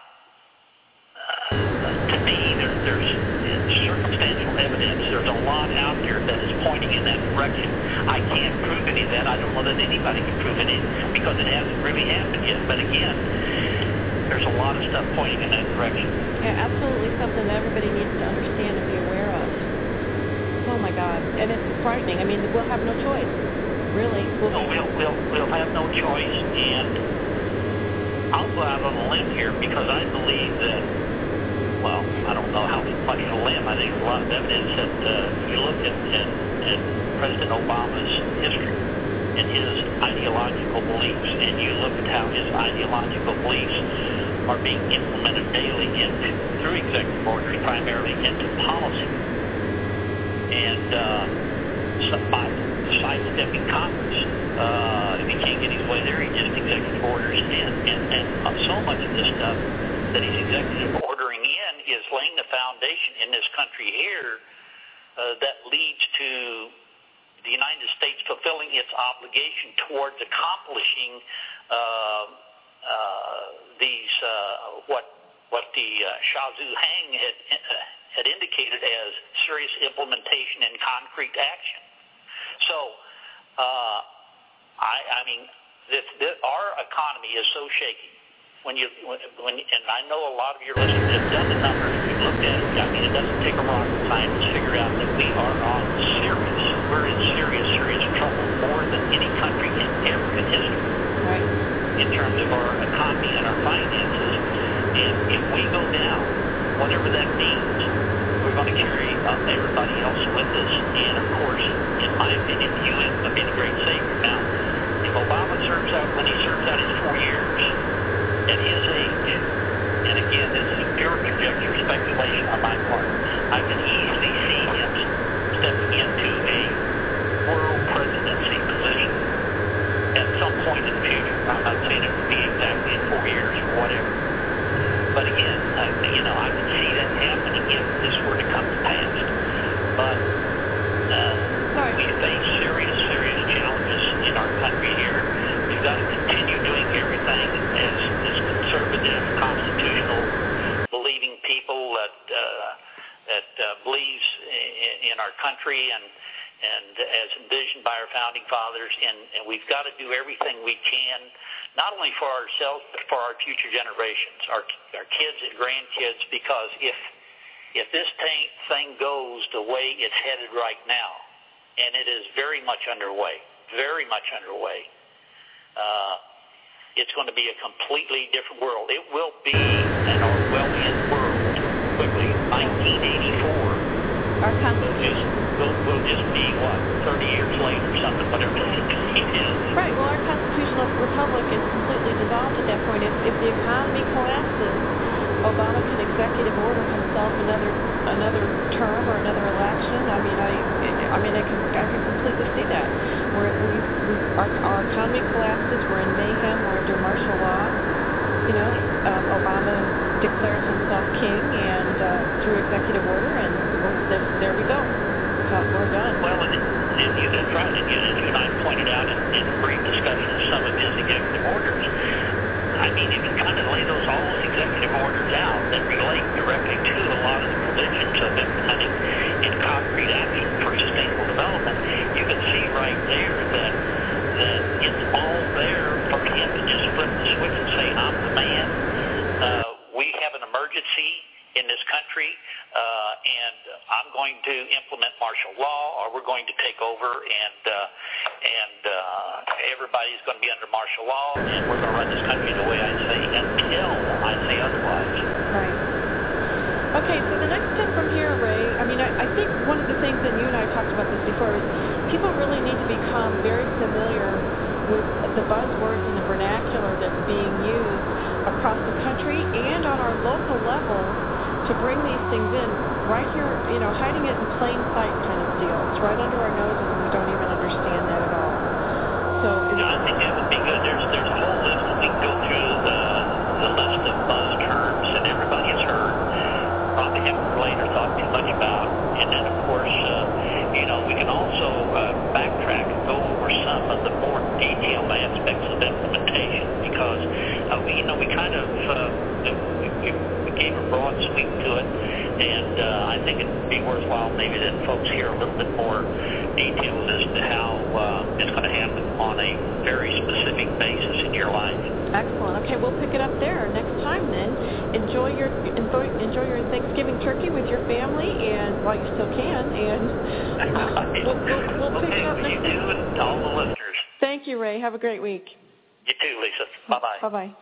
to me, there's circumstantial evidence. There's a lot out there that is pointing in that direction. I can't prove any of that. I don't know that anybody can prove it because it hasn't really happened yet. But again, there's a lot of stuff pointing in that direction. Yeah, absolutely something that everybody needs to understand and be aware of. Oh my God, and it's frightening. I mean, we'll have no choice, really. We'll have no choice, and I'll go out on a limb here because I believe that. Well, I don't know how much of a limb. I think there's a lot of evidence that you look at President Obama's history and his ideological beliefs, and you look at how his ideological beliefs are being implemented daily through executive orders, primarily into policy. And by sidestepping Congress, if he can't get his way there, he just executive orders and so much of this stuff that he's executive ordering in is laying the foundation in this country here that leads to the United States fulfilling its obligation towards accomplishing these what the Shah Zhu Hang had indicated as serious implementation and concrete action. So, I mean, our economy is so shaky. And I know a lot of your listeners have done the numbers. We've looked at it. I mean, it doesn't take a rocket scientist to figure out that we're in serious trouble, more than any country in African history. Right. In terms of our economy and our finances. And if we go down, whatever that means, we're going to carry everybody else with us. And of course, in my opinion, the U.S. will be the great savior. Now, if Obama when he serves out his 4 years, at his age, and again, this is pure conjecture, speculation on my part, I can easily see him stepping into a world presidency position at some point in the future. I'm not saying it would be exactly in 4 years or whatever. But again, I can see that happening if this were to come to pass. But we face serious challenges in our country here. We've got to continue doing everything as conservative, constitutional, believing people that believes in our country and as envisioned by our founding fathers, and we've got to do everything we can, not only for ourselves but for our future generations, our kids and grandkids, because if this thing goes the way it's headed right now, and it is very much underway, it's going to be a completely different world. It will be an Orwellian world quickly. 1984 Our Constitution will just be, 30 years later or something, whatever it is. Right. Well, our constitutional republic is completely dissolved at that point. If the economy collapses, Obama can executive order himself another term or another election. I can completely see that. Our economy collapses. We're in mayhem. We're under martial law. Obama declares himself king and through executive order, and there we go. We're done. Well, and that's right. And you and I pointed out in a brief discussion of some of his executive orders. I mean, if you kind of lay all those executive orders out that relate directly to a lot of the provisions of implementing in concrete action for sustainable development, you can see right there that it's all there for him to just flip the switch and say, I'm the man. We have an emergency in this country, and I'm going to implement martial law, or we're going to take over, and everybody's going to be under martial law, and we're going to run this country the way I say until I say otherwise. Right. Okay, so the next step from here, Ray, I think one of the things, and you and I talked about this before, is people really need to become very familiar with the buzzwords and the vernacular that's being used across the country and on our local level to bring these things in right here, hiding it in plain sight kind of deal. It's right under our noses and we don't even understand that at all. So I think that would be good. There's a whole list. We can go through the list of buzz terms that everybody has heard, probably haven't relayed or thought too much about. And then, of course, we can also backtrack and go over some of the more detailed aspects of implementation because, we kind of we gave a broad sweep to it, and I think it would be worthwhile maybe that folks hear a little bit more details as to how it's going to happen on a very specific basis in your life. Excellent. Okay, we'll pick it up there next time then. Enjoy your Thanksgiving turkey with your family, and while you still can, and we'll pick it up next time. You too, and all the listeners. Thank you, Ray. Have a great week. You too, Lisa. Bye-bye. Bye-bye.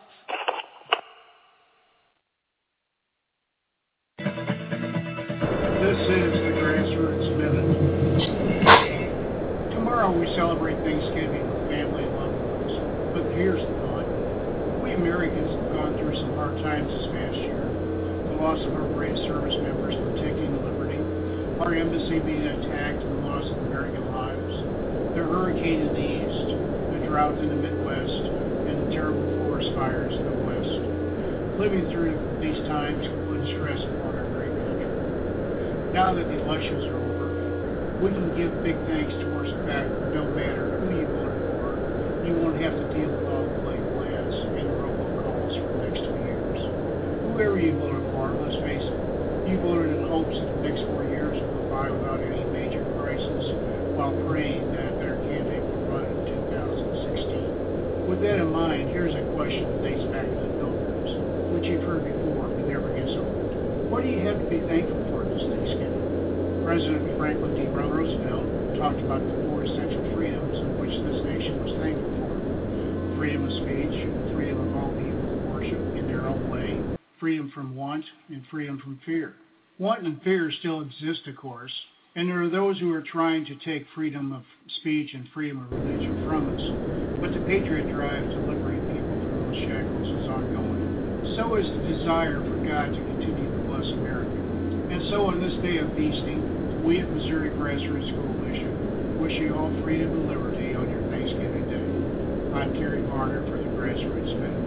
This is the Grassroots Minute. Tomorrow we celebrate Thanksgiving with family and loved ones. But here's the thought. We Americans have gone through some hard times this past year. The loss of our brave service members protecting the liberty, our embassy being attacked, and the loss of American lives, the hurricane in the east, the drought in the Midwest, and the terrible forest fires in the west. Living through these times can put stress upon our great country. Now that the elections are over, we can give big thanks towards the fact that no matter who you voted for, you won't have to deal with all the label ads and robocalls for the next 2 years. Whoever you voted for, let's face it, you voted in hopes that the next 4 years will go by without any major crisis, while praying that a better candidate will run in 2016. With that in mind, here's a question that dates back to the Pilgrims, which you've heard before but never gets old. What do you have to be thankful for this Thanksgiving? President Franklin D. Roosevelt talked about the 4 essential freedoms in which this nation was thankful for. Freedom of speech, freedom of all people to worship in their own way, freedom from want, and freedom from fear. Want and fear still exist, of course, and there are those who are trying to take freedom of speech and freedom of religion from us. But the patriot drive to liberate people from those shackles is ongoing. So is the desire for God to continue to bless America. And so on this day of feasting, we at Missouri Grassroots Coalition wish you all freedom and liberty on your Thanksgiving Day. I'm Kerry Varner for the Grassroots Minute.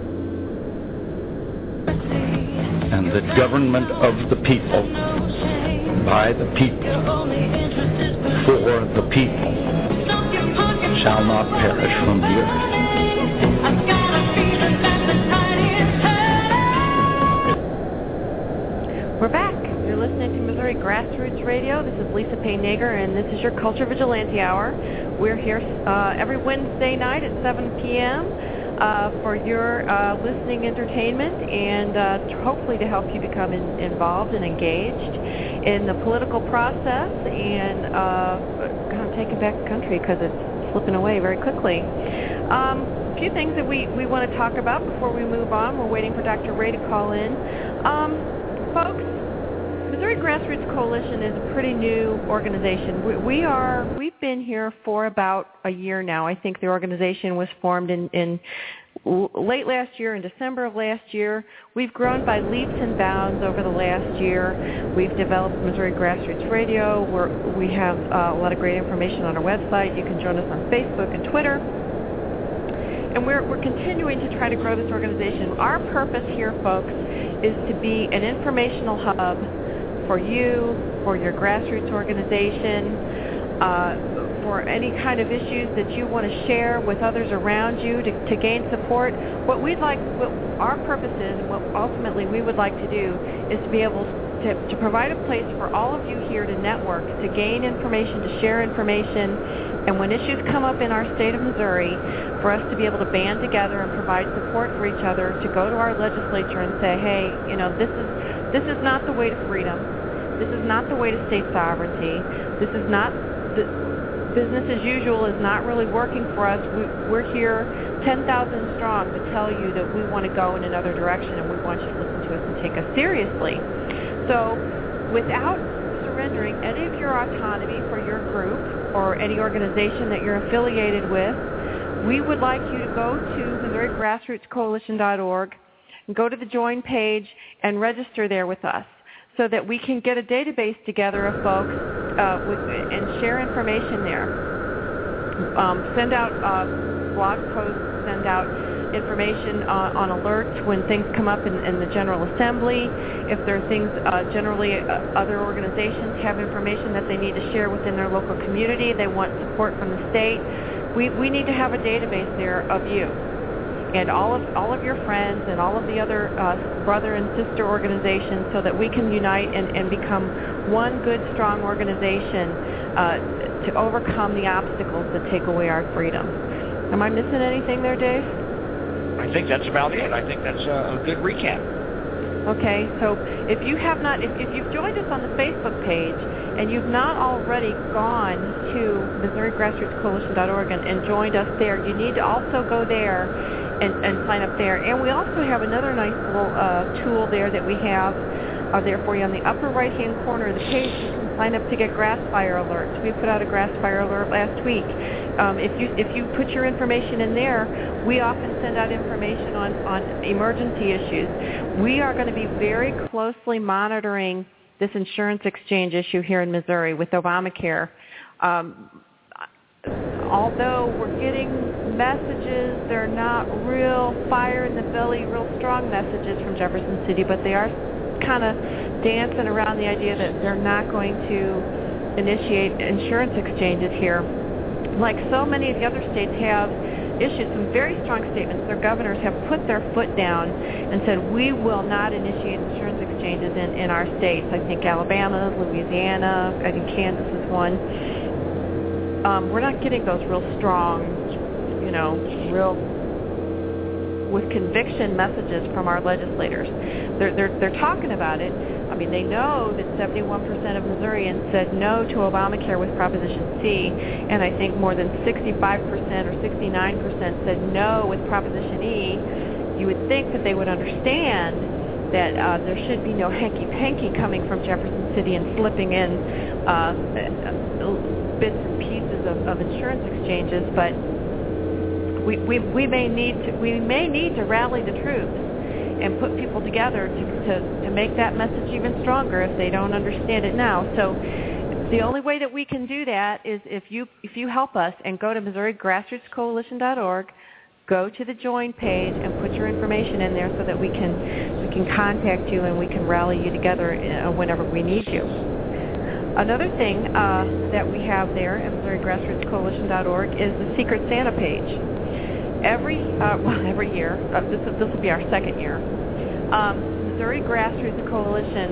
And the government of the people, by the people, for the people, shall not perish from the earth. We're back. You're listening to Missouri Grassroots Radio. This is Lisa Payne Nager, and this is your Culture Vigilante Hour. We're here every Wednesday night at 7 p.m. For your listening entertainment and hopefully to help you become involved and engaged in the political process and kind of taking back the country because it's slipping away very quickly. A few things that we want to talk about before we move on. We're waiting for Dr. Ray to call in. Folks, Missouri Grassroots Coalition is a pretty new organization. We've been here for about a year now. I think the organization was formed in late last year, in December of last year. We've grown by leaps and bounds over the last year. We've developed Missouri Grassroots Radio. We have a lot of great information on our website. You can join us on Facebook and Twitter. And we're continuing to try to grow this organization. Our purpose here, folks, is to be an informational hub for you, for your grassroots organization, for any kind of issues that you want to share with others around you to gain support. What our purpose is, and what ultimately we would like to do, is to be able to provide a place for all of you here to network, to gain information, to share information, and when issues come up in our state of Missouri, for us to be able to band together and provide support for each other, to go to our legislature and say, hey, this is not the way to freedom. This is not the way to state sovereignty. This is not business as usual is not really working for us. We're here 10,000 strong to tell you that we want to go in another direction and we want you to listen to us and take us seriously. So without surrendering any of your autonomy for your group or any organization that you're affiliated with, we would like you to go to MissouriGrassrootsCoalition.org and go to the Join page and register there with us so that we can get a database together of folks and share information there. Send out blog posts, send out information on alerts when things come up in the General Assembly. If there are things, generally other organizations have information that they need to share within their local community. They want support from the state. We need to have a database there of you and all of your friends and all of the other brother and sister organizations so that we can unite and become one good, strong organization to overcome the obstacles that take away our freedom. Am I missing anything there, Dave? I think that's about it. I think that's a good recap. Okay, so if you have not, if you've joined us on the Facebook page and you've not already gone to MissouriGrassrootsCoalition.org and joined us there, you need to also go there and sign up there. And we also have another nice little tool there that we have there for you on the upper right-hand corner of the page. You can sign up to get grass fire alerts. We put out a grass fire alert last week. If you put your information in there, we often send out information on emergency issues. We are going to be very closely monitoring this insurance exchange issue here in Missouri with Obamacare. Although we're getting messages, they're not real fire-in-the-belly, real strong messages from Jefferson City, but they are kind of dancing around the idea that they're not going to initiate insurance exchanges here. Like so many of the other states have issued some very strong statements. Their governors have put their foot down and said, we will not initiate insurance exchanges in our states. I think Alabama, Louisiana, I think Kansas is one. We're not getting those real strong, real with conviction messages from our legislators. They're talking about it. I mean, they know that 71% of Missourians said no to Obamacare with Proposition C, and I think more than 65% or 69% said no with Proposition E. You would think that they would understand that there should be no hanky-panky coming from Jefferson City and slipping in bits and pieces of insurance exchanges, but we may need to rally the troops and put people together to make that message even stronger if they don't understand it now. So the only way that we can do that is if you help us and go to MissouriGrassrootsCoalition.org, go to the join page and put your information in there so that we can contact you and we can rally you together whenever we need you. Another thing that we have there at MissouriGrassrootsCoalition.org is the Secret Santa page. Every year, this will be our second year, Missouri Grassroots Coalition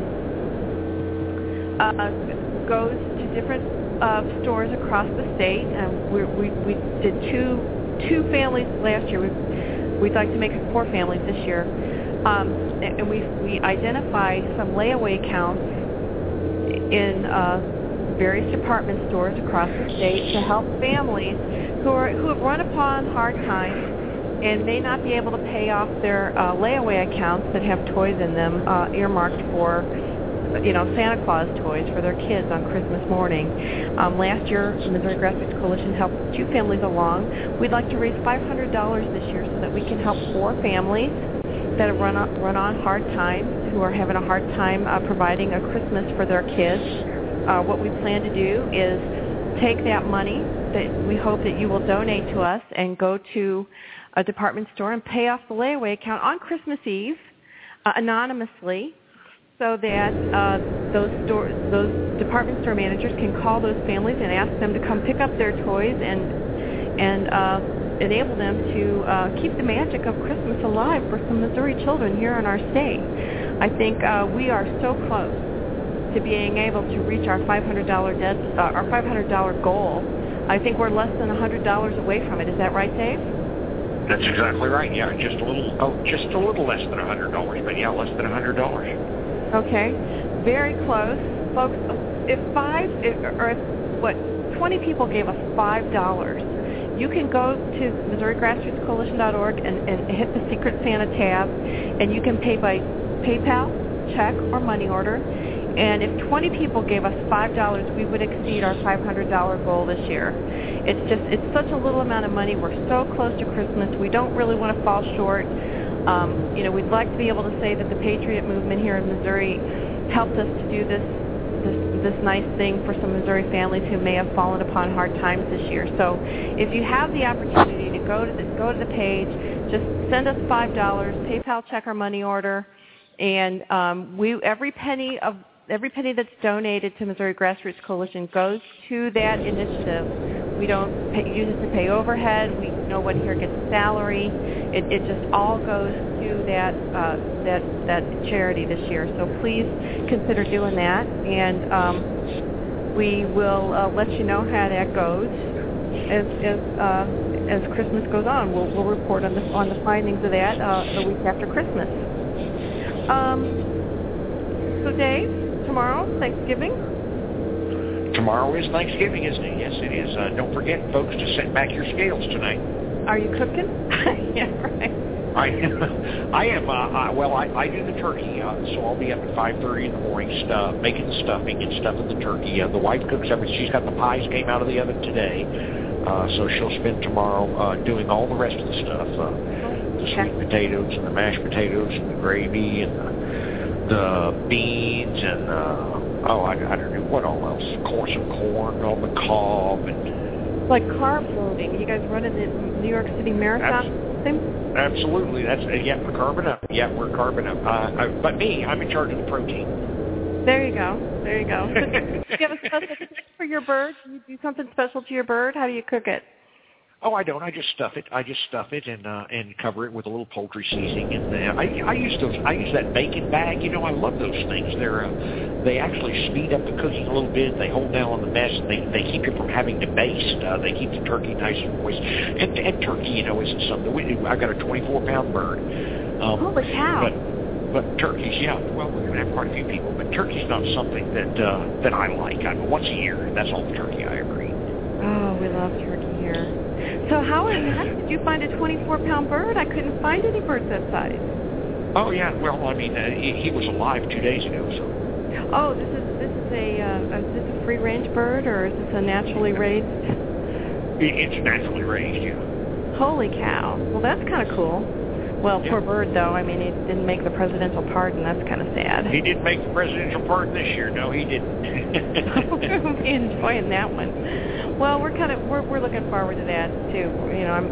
goes to different stores across the state. We did two families last year. We'd like to make it 4 families this year. And we identify some layaway accounts in various department stores across the state to help families who have run upon hard times and may not be able to pay off their layaway accounts that have toys in them earmarked for, Santa Claus toys for their kids on Christmas morning. Last year, the Missouri Grassroots Coalition helped 2 families along. We'd like to raise $500 this year so that we can help 4 families that have run on hard times, who are having a hard time providing a Christmas for their kids. What we plan to do is take that money that we hope that you will donate to us and go to a department store and pay off the layaway account on Christmas Eve anonymously, so that those department store managers can call those families and ask them to come pick up their toys and enable them to keep the magic of Christmas alive for some Missouri children here in our state. I think we are so close to being able to reach our $500 our $500 goal. I think we're less than $100 away from it. Is that right, Dave? That's exactly right. Yeah, just a little less than $100, but yeah, less than $100. Okay, very close, folks. If 20 people gave us $5, you can go to MissouriGrassrootsCoalition.org and hit the Secret Santa tab, and you can pay by PayPal, check, or money order. And if 20 people gave us $5, we would exceed our $500 goal this year. It's such a little amount of money. We're so close to Christmas. We don't really want to fall short. We'd like to be able to say that the Patriot movement here in Missouri helped us to do this nice thing for some Missouri families who may have fallen upon hard times this year. So if you have the opportunity to go to the page, just send us $5, PayPal, check, or money order, and every penny that's donated to Missouri Grassroots Coalition goes to that initiative. We don't use it to pay overhead. No one here gets a salary. It just all goes to that charity this year. So please consider doing that. And We will let you know how that goes as Christmas goes on. We'll report on the findings of that the week after Christmas. So Dave, tomorrow, Thanksgiving? Tomorrow is Thanksgiving, isn't it? Yes, it is. Don't forget, folks, to set back your scales tonight. Are you cooking? Yeah, right. I am. I do the turkey, so I'll be up at 5:30 in the morning, making the stuffing and stuffing the turkey. The wife cooks everything. She's got the pies came out of the oven today, so she'll spend tomorrow doing all the rest of the stuff, the sweet potatoes and the mashed potatoes and the gravy and the beans and I don't know what all else. Some corn on the cob and like carb loading. You guys running the New York City Marathon? Absolutely. That's we're carbing up. Yeah, we're carbing up. But me, I'm in charge of the protein. There you go. So do you have a special dish for your bird? Do you do something special to your bird? How do you cook it? Oh, I don't. I just stuff it. And cover it with a little poultry seasoning. And I use that bacon bag. You know, I love those things. They actually speed up the cooking a little bit. They hold down on the mess. And they keep you from having to baste. They keep the turkey nice and moist. And turkey, you know, isn't something. I've got a 24-pound bird. Holy cow! But turkeys, yeah. Well, we're gonna have quite a few people. But turkey's not something that I like. I mean, once a year. That's all the turkey I ever eat. Oh, we love turkey here. So how did you find a 24-pound bird? I couldn't find any birds that size. Oh yeah, well I mean he was alive 2 days ago. So. Oh, is this a free-range bird or is this a naturally raised? It's naturally raised, yeah. Holy cow! Well, that's kind of cool. Well, poor bird though. I mean, he didn't make the presidential pardon. That's kind of sad. He didn't make the presidential pardon this year. No, he didn't. We'll be enjoying that one. Well, we're looking forward to that too. You know,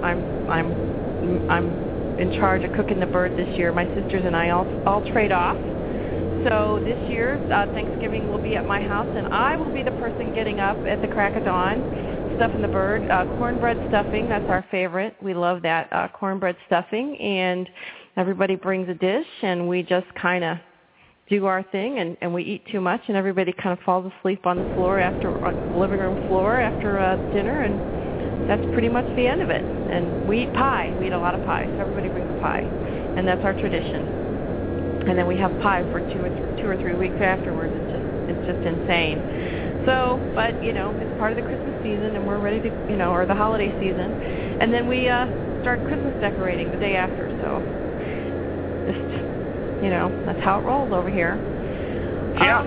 I'm in charge of cooking the bird this year. My sisters and I all trade off. So this year, Thanksgiving will be at my house, and I will be the person getting up at the crack of dawn, stuffing the bird. Cornbread stuffing, that's our favorite. We love that cornbread stuffing, and everybody brings a dish, and we just kind of do our thing, and we eat too much, and everybody kind of falls asleep on the floor on the living room floor after dinner, and that's pretty much the end of it. And we eat pie. We eat a lot of pie, so everybody brings a pie, and that's our tradition. And then we have pie for 2 or 3 weeks afterwards. It's just insane. So, but you know, it's part of the Christmas season, and we're ready to, you know, or the holiday season, and then we start Christmas decorating the day after. So, just, you know, that's how it rolls over here. Yeah.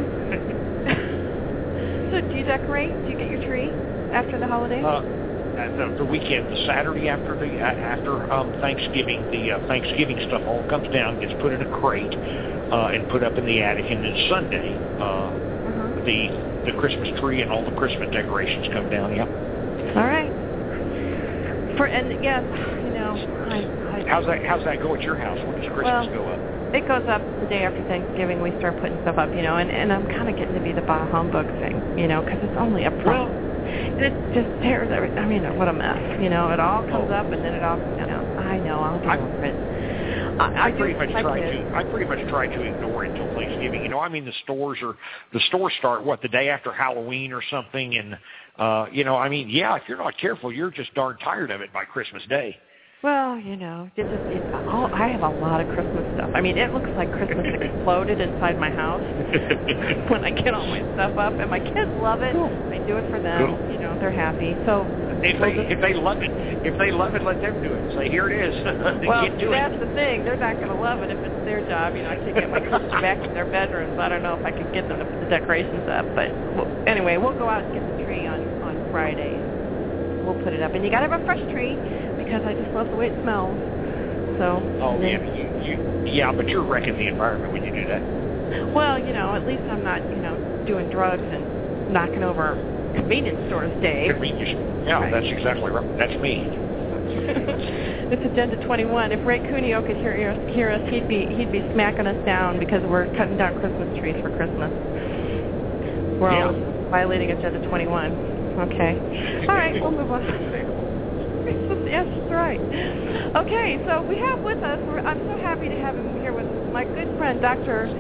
So, do you decorate? Do you get your tree after the holidays? The weekend, the Saturday after Thanksgiving, the Thanksgiving stuff all comes down, gets put in a crate, and put up in the attic, and then Sunday, the Christmas tree and all the Christmas decorations come down. Yeah. All right. Yes, you know, how's that go at your house? When does Christmas go up? It goes up the day after Thanksgiving. We start putting stuff up, you know, and I'm kind of getting to be the bah humbug thing, you know, because it's only up front. And it just tears everything. I mean, what a mess, you know. It all comes up and then it all comes down. I know, I'll get over it. I pretty much try to ignore it until Thanksgiving. You know, I mean, the stores start the day after Halloween or something, and you know, I mean, yeah, if you're not careful, you're just darn tired of it by Christmas Day. Well, you know, I have a lot of Christmas stuff. I mean, it looks like Christmas exploded inside my house when I get all my stuff up, and my kids love it. I do it for them. You know, they're happy. So if they love it, let them do it. Say, here it is. Well, that's the thing. They're not going to love it if it's their job. You know, I can't get my kids back in their bedrooms. I don't know if I can get them to put the decorations up. But anyway, we'll go out and get the tree on Friday. We'll put it up, and you got to have a fresh tree because I just love the way it smells. So. Oh yeah, but you're wrecking the environment when you do that. Well, you know, at least I'm not, you know, doing drugs and knocking over convenience stores, Dave. Yeah, right. That's exactly right. That's me. It's Agenda 21. If Ray Cuneo could hear us, he'd be smacking us down because we're cutting down Christmas trees for Christmas. We're all violating Agenda 21. Okay. All right, we'll move on. Yes, that's right. Okay, so we have with us, I'm so happy to have him here with us, my good friend, Dr.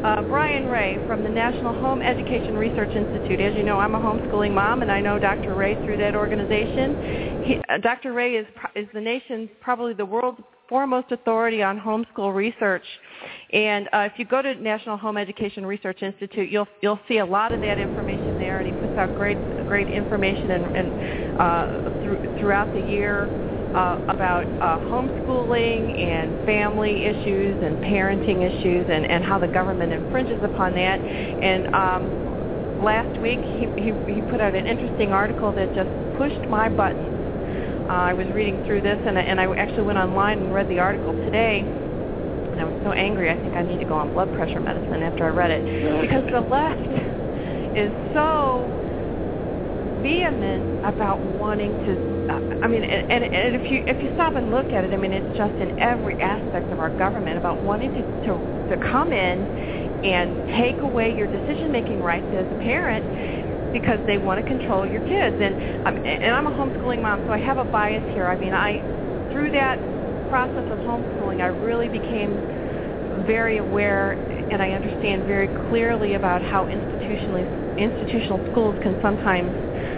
Brian Ray from the National Home Education Research Institute. As you know, I'm a homeschooling mom, and I know Dr. Ray through that organization. Dr. Ray is the nation's, probably the world's foremost authority on homeschool research. And if you go to National Home Education Research Institute, you'll see a lot of that information there, and he puts out great information throughout the year about homeschooling and family issues and parenting issues and how the government infringes upon that. And last week he put out an interesting article that just pushed my buttons. I was reading through this, and I actually went online and read the article today, and I was so angry I think I need to go on blood pressure medicine after I read it, because the left is so vehement about wanting to, and if you stop and look at it, I mean, it's just in every aspect of our government about wanting to come in and take away your decision-making rights as a parent, because they want to control your kids. And I'm a homeschooling mom, so I have a bias here. I mean, through that process of homeschooling, I really became very aware, and I understand very clearly about how institutional schools can sometimes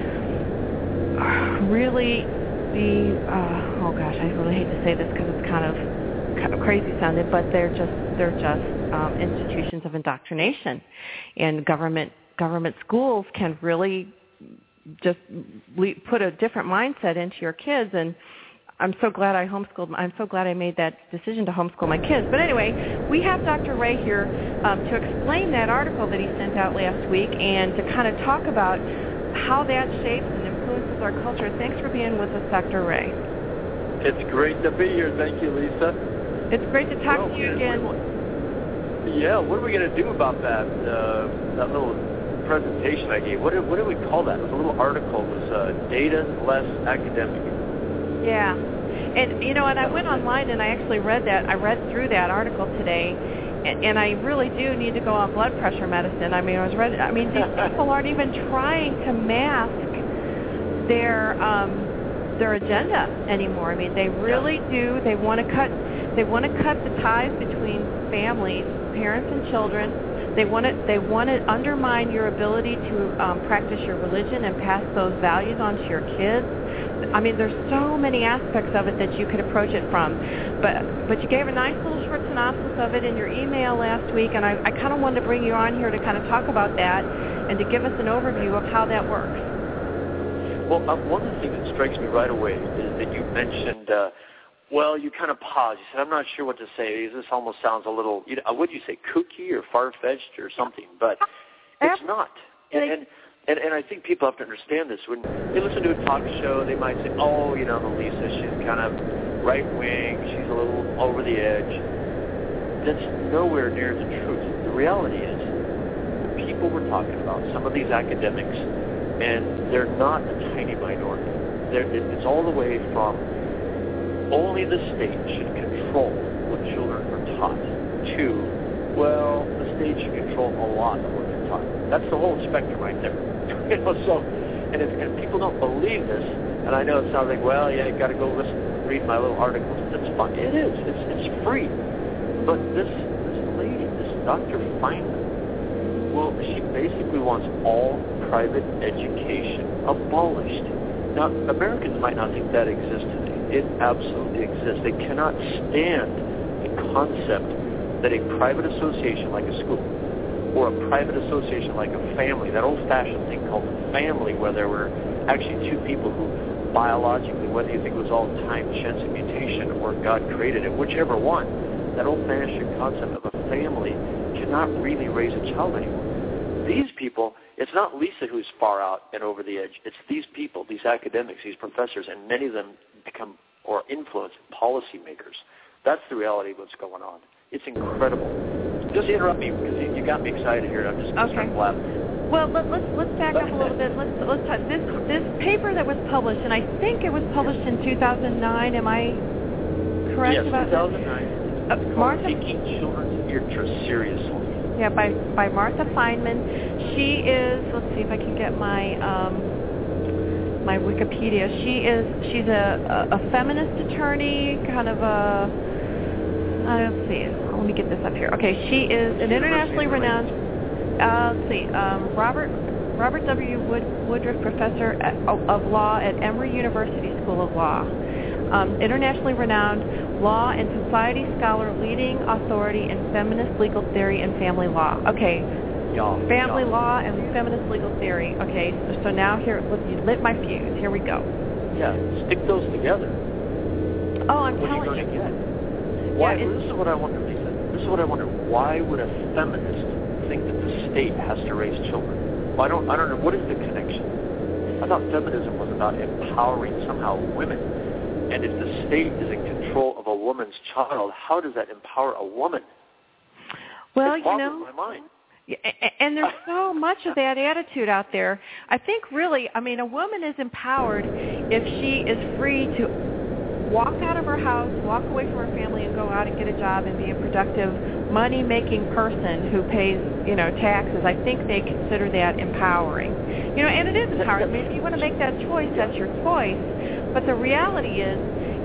really be, I really hate to say this because it's kind of crazy sounding, but they're just institutions of indoctrination, and government schools can really just put a different mindset into your kids. And I'm so glad I homeschooled. I'm so glad I made that decision to homeschool my kids. But anyway, we have Dr. Ray here to explain that article that he sent out last week and to kind of talk about how that shapes and influences our culture. Thanks for being with us, Dr. Ray. It's great to be here. Thank you, Lisa. It's great to talk to you again. What are we going to do about that little presentation I gave? What do we call that? It was a little article. It was data less academic. Yeah. And, and I went online and I actually read that. I read through that article today, and I really do need to go on blood pressure medicine. I mean, these people aren't even trying to mask their agenda anymore. I mean, they really do. They want to cut the ties between families, parents and children. They want to undermine your ability to practice your religion and pass those values on to your kids. I mean, there's so many aspects of it that you could approach it from. But you gave a nice little short synopsis of it in your email last week, and I kind of wanted to bring you on here to kind of talk about that and to give us an overview of how that works. Well, one of the things that strikes me right away is that you mentioned, you kind of paused. You said, I'm not sure what to say. This almost sounds a little, would you say kooky or far-fetched or something? But it's not. And I think people have to understand this. When they listen to a talk show, they might say, Lisa, she's kind of right-wing. She's a little over the edge. That's nowhere near the truth. The reality is the people we're talking about, some of these academics, and they're not a tiny minority. It's all the way from only the state should control what children are taught to, the state should control a lot of what they're taught. That's the whole spectrum right there. And people don't believe this, and I know it sounds like, you got to go read my little articles. That's fine. It is. It's free. But this lady, this Dr. Feynman, she basically wants all private education abolished. Now, Americans might not think that exists today. It absolutely exists. They cannot stand the concept that a private association like a school or a private association like a family, that old-fashioned thing called a family where there were actually two people who biologically, whether you think it was all time, chance, and mutation, or God created it, whichever one, that old-fashioned concept of a family cannot really raise a child anymore. These people, it's not Lisa who's far out and over the edge. It's these people, these academics, these professors, and many of them become or influence policymakers. That's the reality of what's going on. It's incredible. Just interrupt me because you got me excited here. I'm just going to start blabbing. Well, let's back up a little bit. Let's talk. This paper that was published, and I think it was published in 2009. Am I correct about that? Yes, 2009. Taking Children's Interests Seriously. Yeah, by Martha Feynman. She is. Let's see if I can get my my Wikipedia. She's a feminist attorney, kind of a. Let's see. let me get this up here. Okay, she is an internationally renowned, Robert W. Woodruff Professor of Law at Emory University School of Law. Internationally renowned law and society scholar, leading authority in feminist legal theory and family law. Okay, family law and feminist legal theory. Okay, so now here, you lit my fuse. Here we go. Yeah, stick those together. Oh, I'm telling you. Get? Why? This is what I wonder, Lisa. This is what I wonder. Why would a feminist think that the state has to raise children? Well, I don't know. What is the connection? I thought feminism was about empowering somehow women. And if the state is in control of a woman's child, how does that empower a woman? Well, it boggles my mind. And there's so much of that attitude out there. I think really, I mean, a woman is empowered if she is free to walk out of her house, walk away from her family, and go out and get a job and be a productive, money-making person who pays, taxes. I think they consider that empowering. And it is empowering. I mean, if you want to make that choice, that's your choice. But the reality is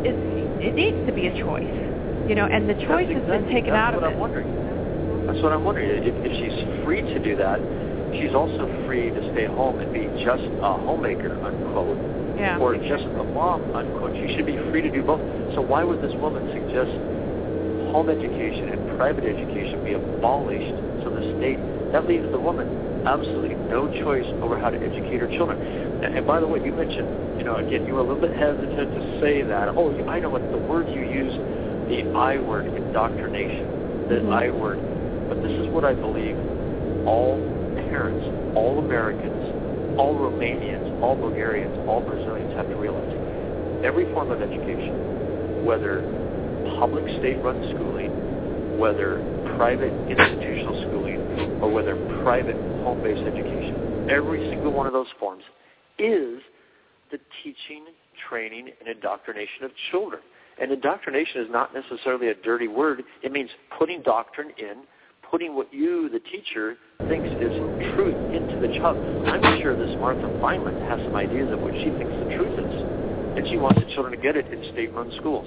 it needs to be a choice. And the choice has been taken out of it. That's what I'm wondering. If she's free to do that, she's also free to stay home and be just a homemaker, unquote, or just a mom, unquote. She should be free to do both. So why would this woman suggest home education and private education be abolished so the state, that leaves the woman absolutely no choice over how to educate her children. And by the way, you mentioned, again, you were a little bit hesitant to say that. Oh, I know what the word you use, the I word, indoctrination, the I word. But this is what I believe all parents, all Americans, all Romanians, all Bulgarians, all Brazilians have to realize. Every form of education, whether public state-run schooling, whether private institutional schooling, or whether private home-based education, every single one of those forms is the teaching, training, and indoctrination of children. And indoctrination is not necessarily a dirty word. It means putting doctrine in, putting what you, the teacher, thinks is truth into the child. I'm sure this Martha Feynman has some ideas of what she thinks the truth is, and she wants the children to get it in state-run schools.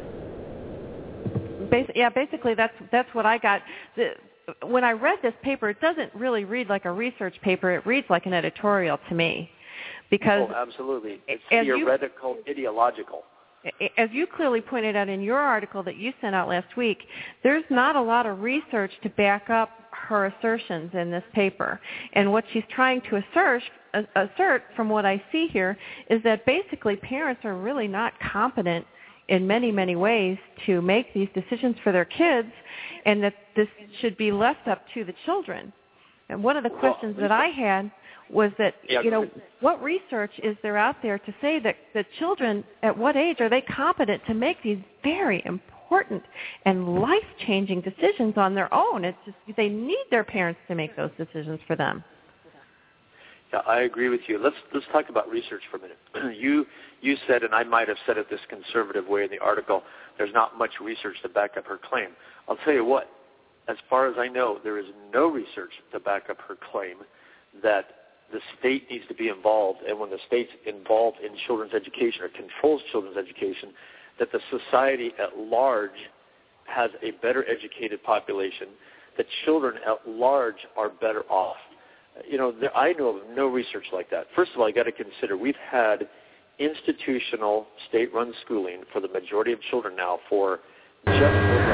Basically, that's what I got. When I read this paper, it doesn't really read like a research paper. It reads like an editorial to me. Because absolutely. It's theoretical, ideological. As you clearly pointed out in your article that you sent out last week, there's not a lot of research to back up her assertions in this paper. And what she's trying to assert from what I see here is that basically parents are really not competent in many, many ways to make these decisions for their kids, and that this should be left up to the children. And one of the questions that I had was that, what research is there out there to say that children, at what age are they competent to make these very important and life-changing decisions on their own? It's just they need their parents to make those decisions for them. Yeah, I agree with you. Let's talk about research for a minute. You said, and I might have said it this conservative way in the article, there's not much research to back up her claim. I'll tell you what, as far as I know, there is no research to back up her claim that the state needs to be involved, and when the state's involved in children's education or controls children's education, that the society at large has a better educated population, that children at large are better off. I know of no research like that. First of all, you got to consider we've had institutional state-run schooling for the majority of children now for just over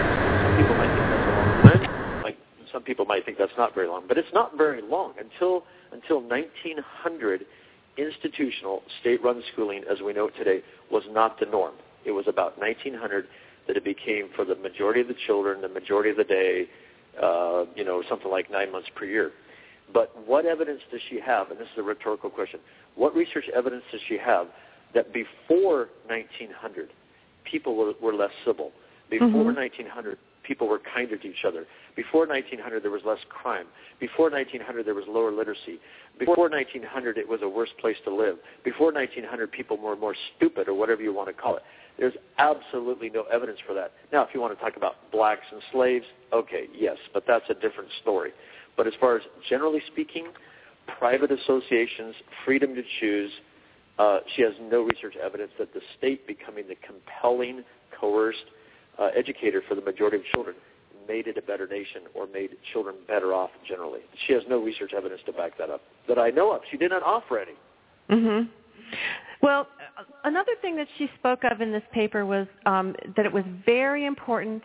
100 years. Some people might think that's not very long, but it's not very long. Until 1900, institutional state-run schooling, as we know it today, was not the norm. It was about 1900 that it became for the majority of the children, the majority of the day, something like 9 months per year. But what evidence does she have, and this is a rhetorical question, what research evidence does she have that before 1900, people were less civil? Before 1900, people were kinder to each other. Before 1900, there was less crime. Before 1900, there was lower literacy. Before 1900, it was a worse place to live. Before 1900, people were more stupid, or whatever you want to call it. There's absolutely no evidence for that. Now, if you want to talk about blacks and slaves, okay, yes, but that's a different story. But as far as generally speaking, private associations, freedom to choose, she has no research evidence that the state becoming the compelling, coerced educator for the majority of children made it a better nation or made children better off generally. She has no research evidence to back that up that I know of. She did not offer any. Mm-hmm. Well, another thing that she spoke of in this paper was that it was very important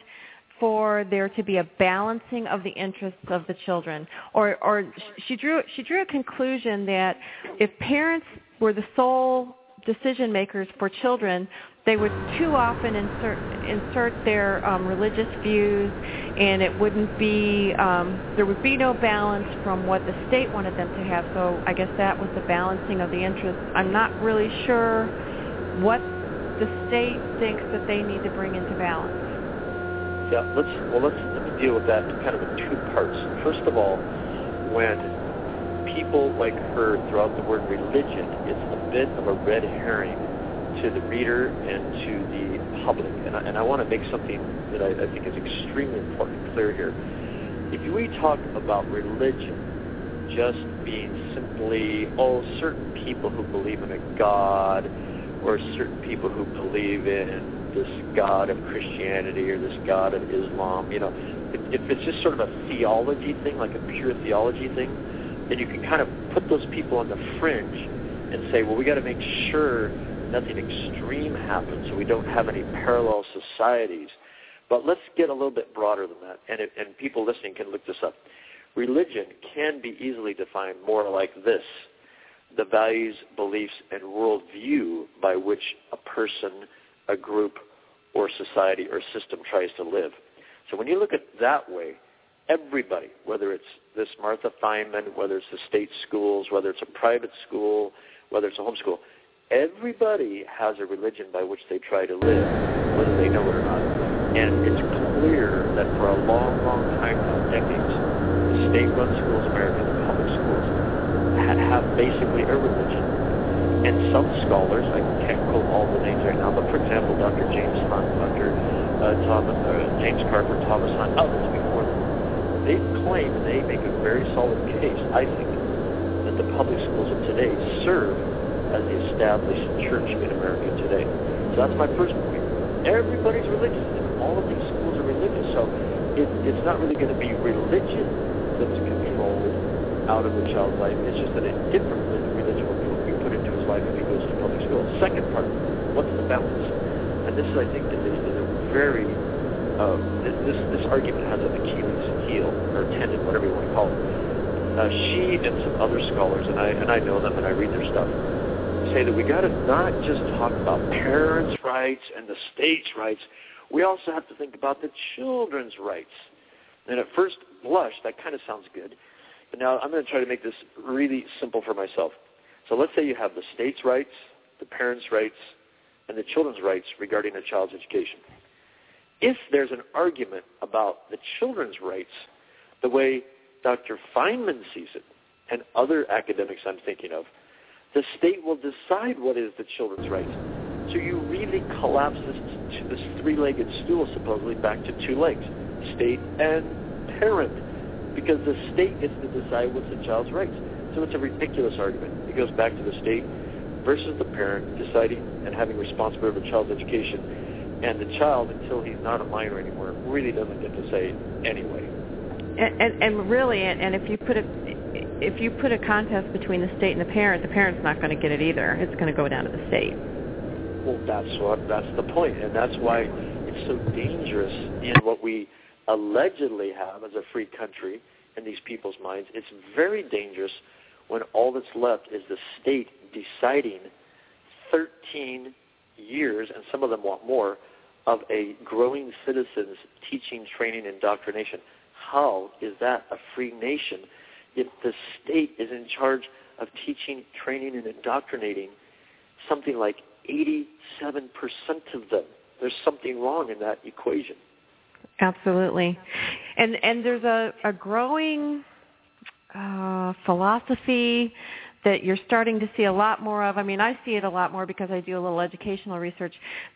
for there to be a balancing of the interests of the children. Or she drew a conclusion that if parents were the sole decision makers for children, they would too often insert their religious views, and it wouldn't be there would be no balance from what the state wanted them to have. So I guess that was the balancing of the interests. I'm not really sure what the state thinks that they need to bring into balance. Yeah, let me deal with that kind of in two parts. First of all, when people like her throw out the word religion, it's a bit of a red herring to the reader and to the public. And I want to make something that I think is extremely important clear here. If we talk about religion just being simply, certain people who believe in a God, or certain people who believe in this God of Christianity or this God of Islam, if it's just sort of a theology thing, like a pure theology thing, then you can kind of put those people on the fringe and say, well, we got to make sure nothing extreme happens so we don't have any parallel societies. But let's get a little bit broader than that, and people listening can look this up. Religion can be easily defined more like this: the values, beliefs, and worldview by which a person, a group, or society or system tries to live. So when you look at it that way, everybody, whether it's this Martha Feynman, whether it's the state schools, whether it's a private school, whether it's a homeschool, everybody has a religion by which they try to live, whether they know it or not. And it's clear that for a long, long time now, decades, the state-run schools in America, the public schools, have basically a religion. And some scholars, I can't quote all the names right now, but for example, Dr. James Hunt, Dr. James Carper, Thomas Hunt, others before them, they claim, and they make a very solid case, I think, that the public schools of today serve as the established church in America today. So that's my first point. Everybody's religious, and all of these schools are religious. So it's not really going to be religion that's controlled out of the child's life. It's just that a different religion will be put into his life if he goes to public school. Second part, what's the balance? And this, I think, is a very this argument has an Achilles heel or tendon, whatever you want to call it. She and some other scholars, and I know them and I read their stuff, say that we got to not just talk about parents' rights and the state's rights. We also have to think about the children's rights. And at first blush, that kind of sounds good. But now I'm going to try to make this really simple for myself. So let's say you have the state's rights, the parents' rights, and the children's rights regarding a child's education. If there's an argument about the children's rights, the way Dr. Feynman sees it, and other academics I'm thinking of, the state will decide what is the children's rights. So you really collapse this three-legged stool, supposedly, back to two legs, state and parent, because the state gets to decide what's the child's rights. So it's a ridiculous argument. It goes back to the state versus the parent deciding and having responsibility for the child's education, and the child, until he's not a minor anymore, really doesn't get to say anyway. And really, and if you put a contest between the state and the parent's not going to get it either. It's going to go down to the state. Well, that's the point, and that's why it's so dangerous in what we allegedly have as a free country in these people's minds. It's very dangerous when all that's left is the state deciding 13 years, and some of them want more, of a growing citizen's teaching, training, and indoctrination. How is that a free nation if the state is in charge of teaching, training, and indoctrinating something like 87% of them? There's something wrong in that equation. Absolutely. And there's a growing philosophy that you're starting to see a lot more of. I mean, I see it a lot more because I do a little educational research.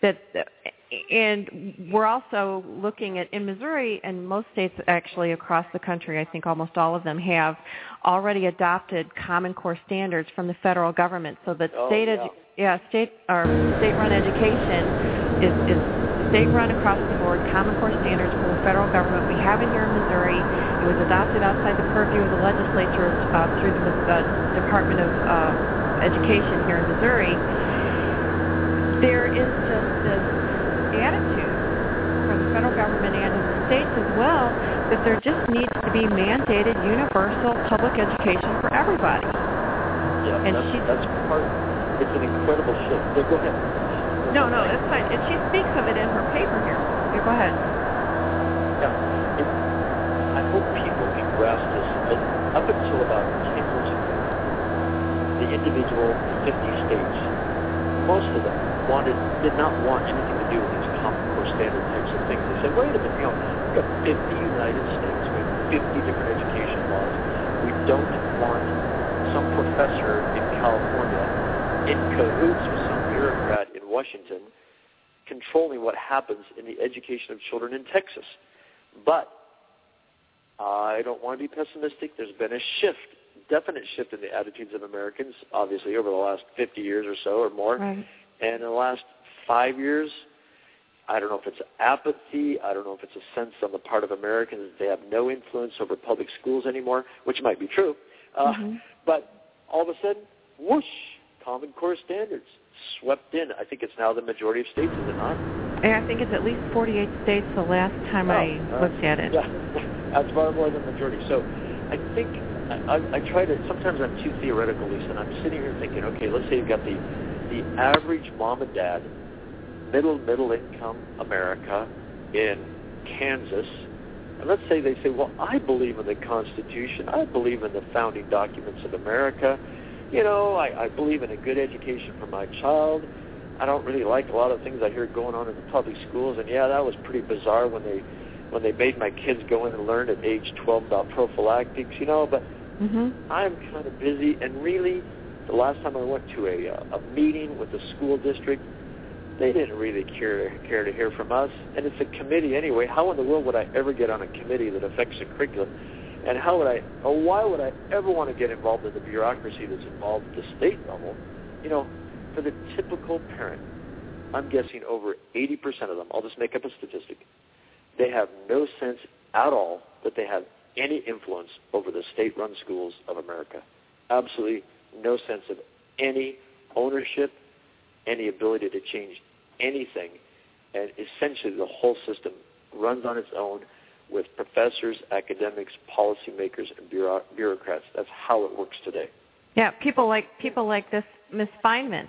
And we're also looking at, in Missouri and most states actually across the country, I think almost all of them have already adopted Common Core standards from the federal government, so that state-run education is state-run across the board Common Core standards for the federal government. We have it here in Missouri. It was adopted outside the purview of the legislature through the Department of Education here in Missouri. There is just this attitude from the federal government and of the states as well that there just needs to be mandated universal public education for everybody. Yeah, and that's part. It's an incredible shift. Yeah, go ahead. No, it's fine. And she speaks of it in her paper here. Yeah, go ahead. Yeah, I hope people can grasp this. Up until about 10 years ago, the individual 50 states, most of them did not want anything to do with these Common Core standard types of things. They said, wait a minute, we've got 50 United States, we have 50 different education laws. We don't want some professor in California in cahoots with some bureaucrat in Washington controlling what happens in the education of children in Texas. But I don't want to be pessimistic. There's been a definite shift in the attitudes of Americans, obviously, over the last 50 years or so or more. Right. And in the last 5 years, I don't know if it's apathy, I don't know if it's a sense on the part of Americans that they have no influence over public schools anymore, which might be true. But all of a sudden, whoosh, Common Core standards swept in. I think it's now the majority of states, is it not? I think it's at least 48 states the last time I looked at it. Yeah, that's far more than the majority. So I think I try to, sometimes I'm too theoretical, Lisa, and I'm sitting here thinking, okay, let's say you've got the average mom and dad, middle income America in Kansas, and let's say they say, well, I believe in the Constitution, I believe in the founding documents of America, I believe in a good education for my child. I don't really like a lot of things I hear going on in the public schools, and yeah, that was pretty bizarre when they made my kids go in and learn at age 12 about prophylactics, but I'm kind of busy, and really, the last time I went to a meeting with the school district, they didn't really care to hear from us, and it's a committee anyway. How in the world would I ever get on a committee that affects the curriculum? And why would I ever want to get involved in the bureaucracy that's involved at the state level? For the typical parent, I'm guessing over 80% of them, I'll just make up a statistic, they have no sense at all that they have any influence over the state-run schools of America. Absolutely no sense of any ownership, any ability to change anything, and essentially the whole system runs on its own with professors, academics, policymakers, and bureaucrats. That's how it works today. Yeah, people like this Ms. Feynman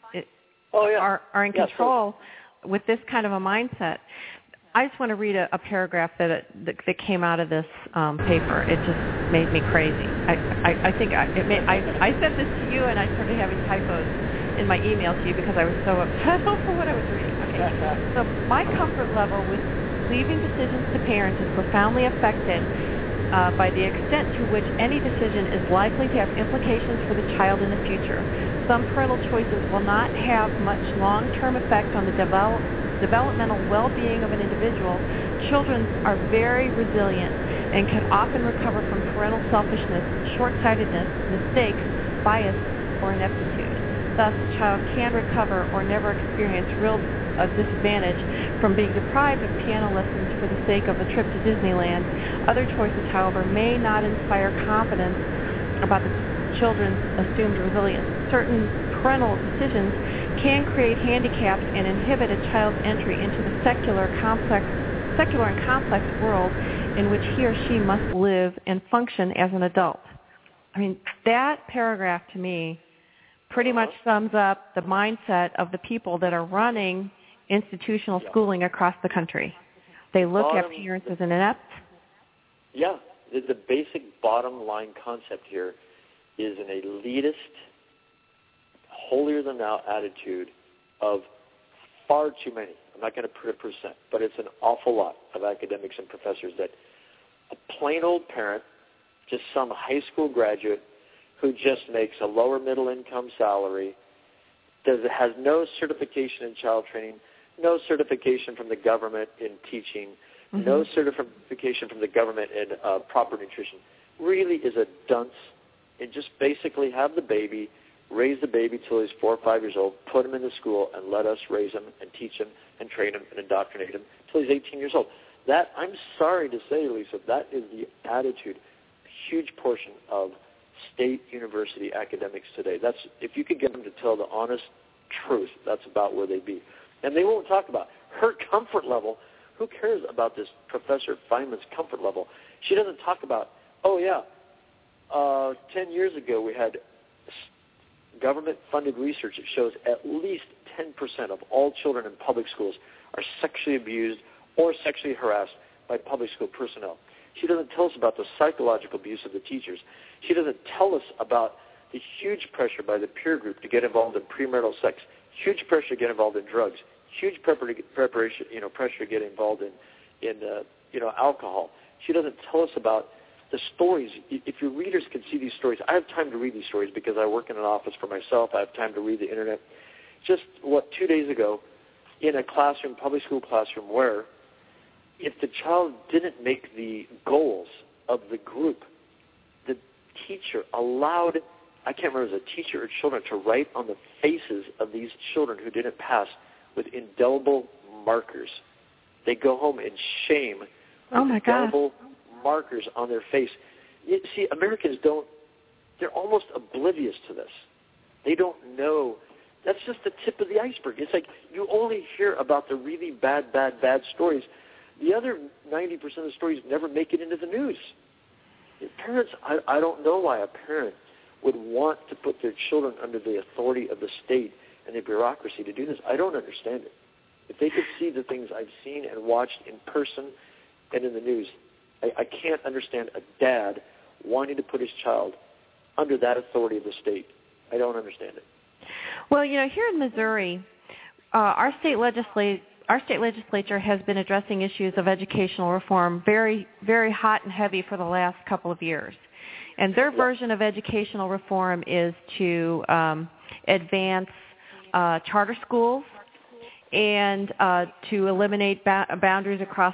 are in control with this kind of a mindset. I just want to read a paragraph that came out of this paper. It just made me crazy. I sent this to you, and I started having typos in my email to you because I was so upset over what I was reading. Okay, so my comfort level with leaving decisions to parents is profoundly affected by the extent to which any decision is likely to have implications for the child in the future. Some parental choices will not have much long-term effect on the developmental well-being of an individual. Children are very resilient and can often recover from parental selfishness, short-sightedness, mistakes, bias, or ineptitude. Thus, a child can recover or never experience real disadvantage from being deprived of piano lessons for the sake of a trip to Disneyland. Other choices, however, may not inspire confidence about the children's assumed resilience. Certain parental decisions can create handicaps and inhibit a child's entry into the secular and complex world in which he or she must live and function as an adult. I mean, that paragraph to me pretty much sums up the mindset of the people that are running institutional schooling across the country. They look at parents as an inept. Yeah, the basic bottom line concept here is an elitist, holier-than-thou attitude of far too many. I'm not going to put a percent, but it's an awful lot of academics and professors that a plain old parent, just some high school graduate who just makes a lower middle income salary, has no certification in child training, no certification from the government in teaching, no certification from the government in proper nutrition, really is a dunce and just basically have the baby, raise the baby till he's 4 or 5 years old, put him into school, and let us raise him and teach him and train him and indoctrinate him till he's 18 years old. That, I'm sorry to say, Lisa, that is the attitude, a huge portion of state university academics today. That's, if you could get them to tell the honest truth, that's about where they'd be. And they won't talk about her comfort level. Who cares about this Professor Feynman's comfort level? She doesn't talk about, 10 years ago we had government-funded research that shows at least 10% of all children in public schools are sexually abused or sexually harassed by public school personnel. She doesn't tell us about the psychological abuse of the teachers. She doesn't tell us about the huge pressure by the peer group to get involved in premarital sex, huge pressure to get involved in drugs, huge pressure to get involved in alcohol. She doesn't tell us about the stories. If your readers could see these stories, I have time to read these stories because I work in an office for myself. I have time to read the internet. Just 2 days ago, in a classroom, public school classroom, where if the child didn't make the goals of the group, the teacher allowed, I can't remember if it was a teacher or children, to write on the faces of these children who didn't pass with indelible markers. They go home in shame with indelible markers on their face. You see, Americans they're almost oblivious to this. They don't know. That's just the tip of the iceberg. It's like you only hear about the really bad stories. The other 90% of the stories never make it into the news. Parents, I don't know why a parent would want to put their children under the authority of the state and the bureaucracy to do this. I don't understand it. If they could see the things I've seen and watched in person and in the news, I can't understand a dad wanting to put his child under that authority of the state. I don't understand it. Well, here in Missouri, our state legislature has been addressing issues of educational reform very, very hot and heavy for the last couple of years. And their version of educational reform is to advance charter schools and to eliminate boundaries across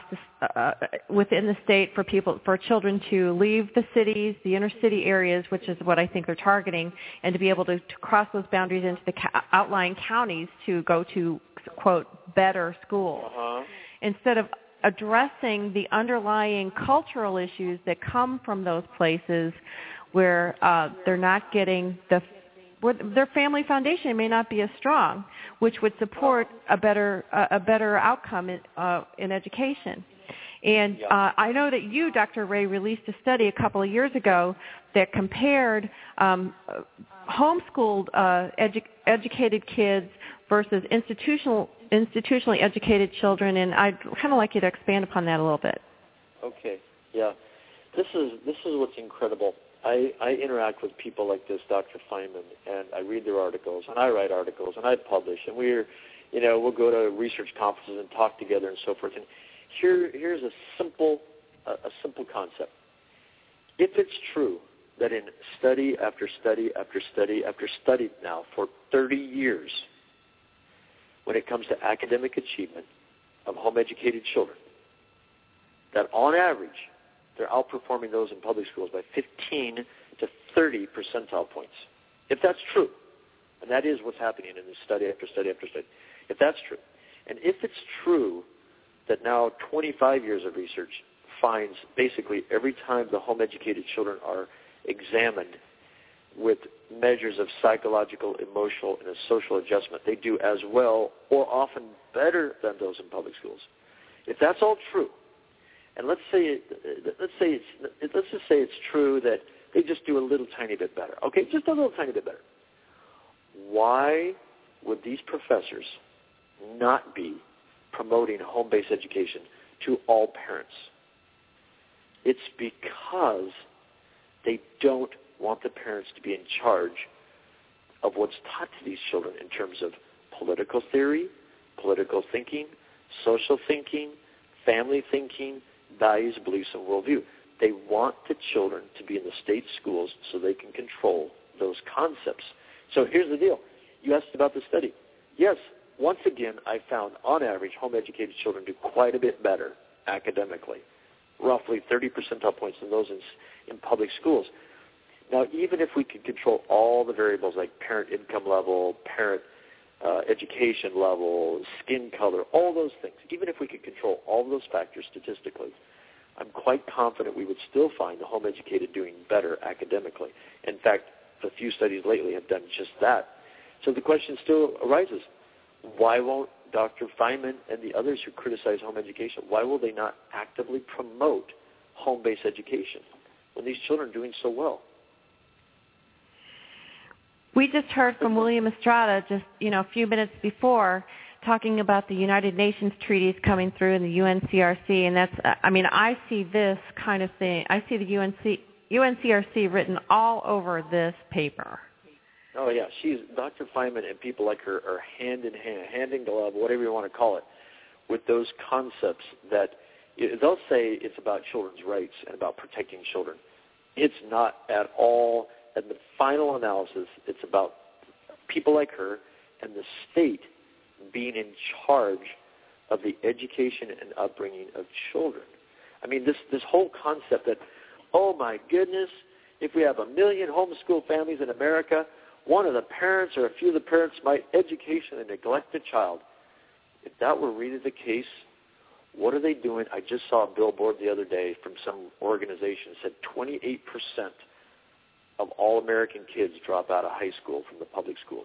within the state for children to leave the cities, the inner city areas, which is what I think they're targeting, and to be able to cross those boundaries into the outlying counties to go to, quote, better schools. Instead of addressing the underlying cultural issues that come from those places where they're not getting where their family foundation may not be as strong, which would support a better outcome in education. And I know that you, Dr. Ray, released a study a couple of years ago that compared homeschooled educated kids versus institutionally educated children, and I'd kind of like you to expand upon that a little bit. Okay, yeah. This is what's incredible. I interact with people like this, Dr. Feynman, and I read their articles, and I write articles, and I publish, and we'll go to research conferences and talk together and so forth. And here's a simple concept. If it's true that in study after study after study after study now for 30 years, when it comes to academic achievement of home-educated children, that on average they're outperforming those in public schools by 15 to 30 percentile points. If that's true, and that is what's happening in this study after study after study, if that's true, and if it's true that now 25 years of research finds basically every time the home-educated children are examined with measures of psychological, emotional, and social adjustment, they do as well or often better than those in public schools. If that's all true, and let's just say it's true that they just do a little tiny bit better. Okay, just a little tiny bit better. Why would these professors not be promoting home-based education to all parents? It's because they don't want the parents to be in charge of what's taught to these children in terms of political theory, political thinking, social thinking, family thinking, values, beliefs, and worldview. They want the children to be in the state schools so they can control those concepts. So here's the deal. You asked about the study. Yes, once again, I found on average home-educated children do quite a bit better academically, roughly 30 percentile points than those in public schools. Now, even if we could control all the variables like parent income level, parent education level, skin color, all those things, even if we could control all of those factors statistically, I'm quite confident we would still find the home educated doing better academically. In fact, a few studies lately have done just that. So the question still arises, why won't Dr. Feynman and the others who criticize home education, why will they not actively promote home-based education when these children are doing so well? We just heard from William Estrada just, a few minutes before talking about the United Nations treaties coming through in the UNCRC, and that's, I see this kind of thing. I see the UNCRC written all over this paper. Oh, yeah. Dr. Feynman and people like her are hand in hand, hand in glove, whatever you want to call it, with those concepts that they'll say it's about children's rights and about protecting children. It's not at all. And the final analysis, it's about people like her and the state being in charge of the education and upbringing of children. This whole concept that, oh my goodness, if we have 1 million homeschool families in America, one of the parents or a few of the parents might educationally neglect a child. If that were really the case, what are they doing? I just saw a billboard the other day from some organization that said 28% of all American kids drop out of high school from the public schools.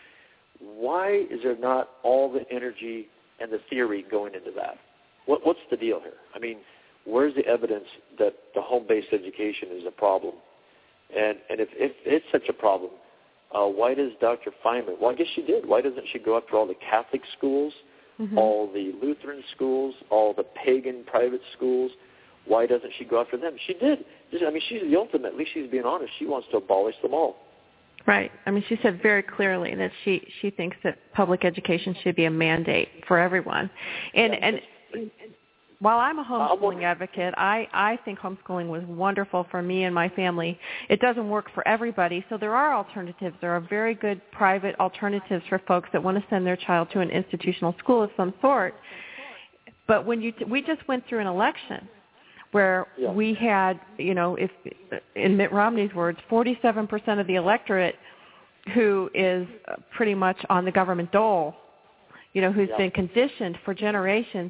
Why is there not all the energy and the theory going into that? What's the deal here? Where's the evidence that the home-based education is a problem? And if it's such a problem, why does Dr. Feynman, well, I guess she did. Why doesn't she go after all the Catholic schools, all the Lutheran schools, all the pagan private schools? Why doesn't she go after them? She did. She's the ultimate. At least she's being honest. She wants to abolish them all. Right. She said very clearly that she thinks that public education should be a mandate for everyone. And while I'm a homeschooling advocate, I think homeschooling was wonderful for me and my family. It doesn't work for everybody, so there are alternatives. There are very good private alternatives for folks that want to send their child to an institutional school of some sort. But when we just went through an election where we had, if in Mitt Romney's words, 47% of the electorate who is pretty much on the government dole, who's been conditioned for generations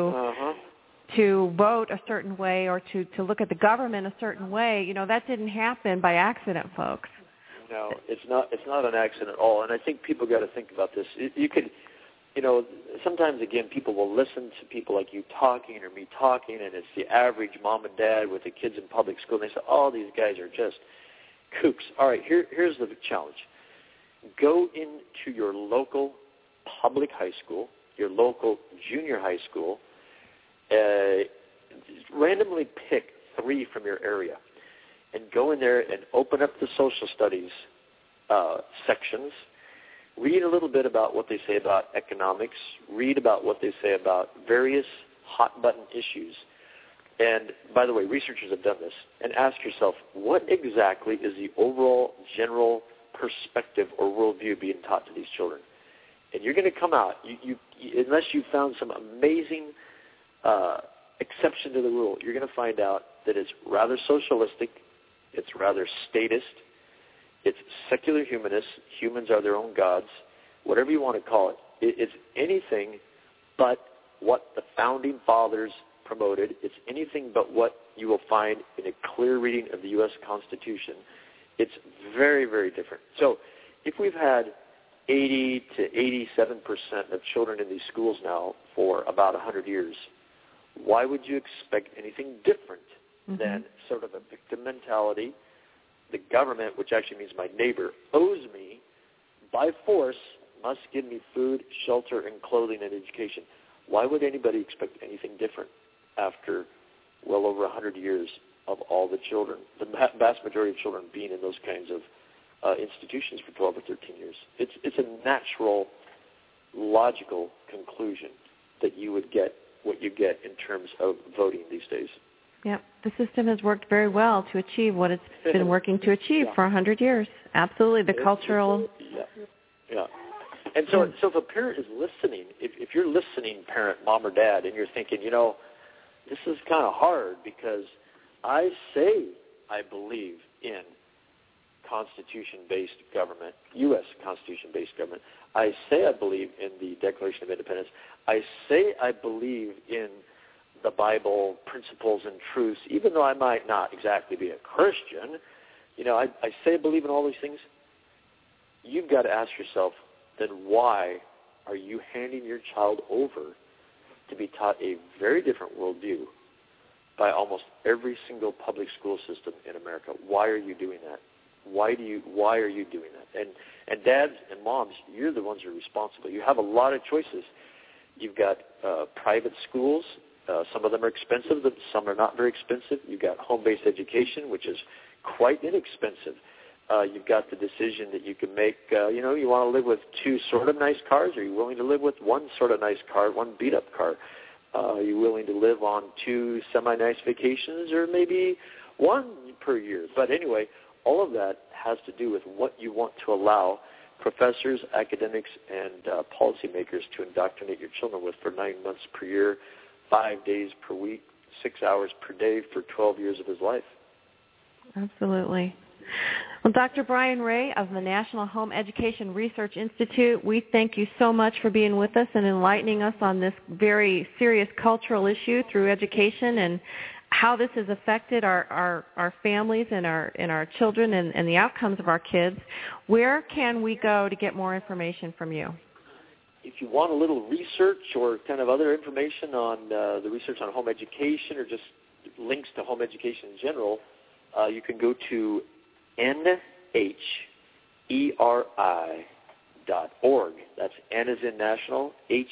to vote a certain way or to look at the government a certain way, that didn't happen by accident, folks. No, it's not an accident at all. And I think people got to think about this. You could, sometimes, again, people will listen to people like you talking or me talking, and it's the average mom and dad with the kids in public school, and they say, oh, these guys are just kooks. All right, here's the challenge. Go into your local public high school, your local junior high school, randomly pick 3 from your area, and go in there and open up the social studies sections. Read a little bit about what they say about economics. Read about what they say about various hot-button issues. And, by the way, researchers have done this. And ask yourself, what exactly is the overall general perspective or worldview being taught to these children? And you're going to come out, unless you found some amazing exception to the rule, you're going to find out that it's rather socialistic, it's rather statist, it's secular humanist, humans are their own gods, whatever you want to call it. It's anything but what the Founding Fathers promoted. It's anything but what you will find in a clear reading of the U.S. Constitution. It's very, very different. So if we've had 80 to 87% of children in these schools now for about 100 years, why would you expect anything different than sort of a victim mentality? The government, which actually means my neighbor, owes me, by force, must give me food, shelter, and clothing and education. Why would anybody expect anything different after well over 100 years of all the children, the vast majority of children being in those kinds of institutions for 12 or 13 years? It's a natural, logical conclusion that you would get what you get in terms of voting these days. Yep. The system has worked very well to achieve what it's been working to achieve for 100 years. Absolutely. The cultural... Yeah. And so if a parent is listening, if you're listening, parent, mom or dad, and you're thinking, this is kind of hard because I say I believe in Constitution-based government, U.S. Constitution-based government. I say I believe in the Declaration of Independence. I say I believe in the Bible principles and truths, even though I might not exactly be a Christian. I say I believe in all these things. You've got to ask yourself, then why are you handing your child over to be taught a very different worldview by almost every single public school system in America? Why are you doing that? Why are you doing that? And dads and moms, you're the ones who are responsible. You have a lot of choices. You've got private schools. Some of them are expensive. Some are not very expensive. You've got home-based education, which is quite inexpensive. You've got the decision that you can make. You want to live with two sort of nice cars, or are you willing to live with one sort of nice car, one beat-up car? Are you willing to live on two semi-nice vacations, or maybe one per year? But anyway, all of that has to do with what you want to allow professors, academics, and policymakers to indoctrinate your children with for 9 months per year, 5 days per week, 6 hours per day for 12 years of his life. Absolutely. Well, Dr. Brian Ray of the National Home Education Research Institute, we thank you so much for being with us and enlightening us on this very serious cultural issue through education and how this has affected our families and our children and the outcomes of our kids. Where can we go to get more information from you? If you want a little research or kind of other information on the research on home education or just links to home education in general, you can go to NHERI.org. That's N as in national,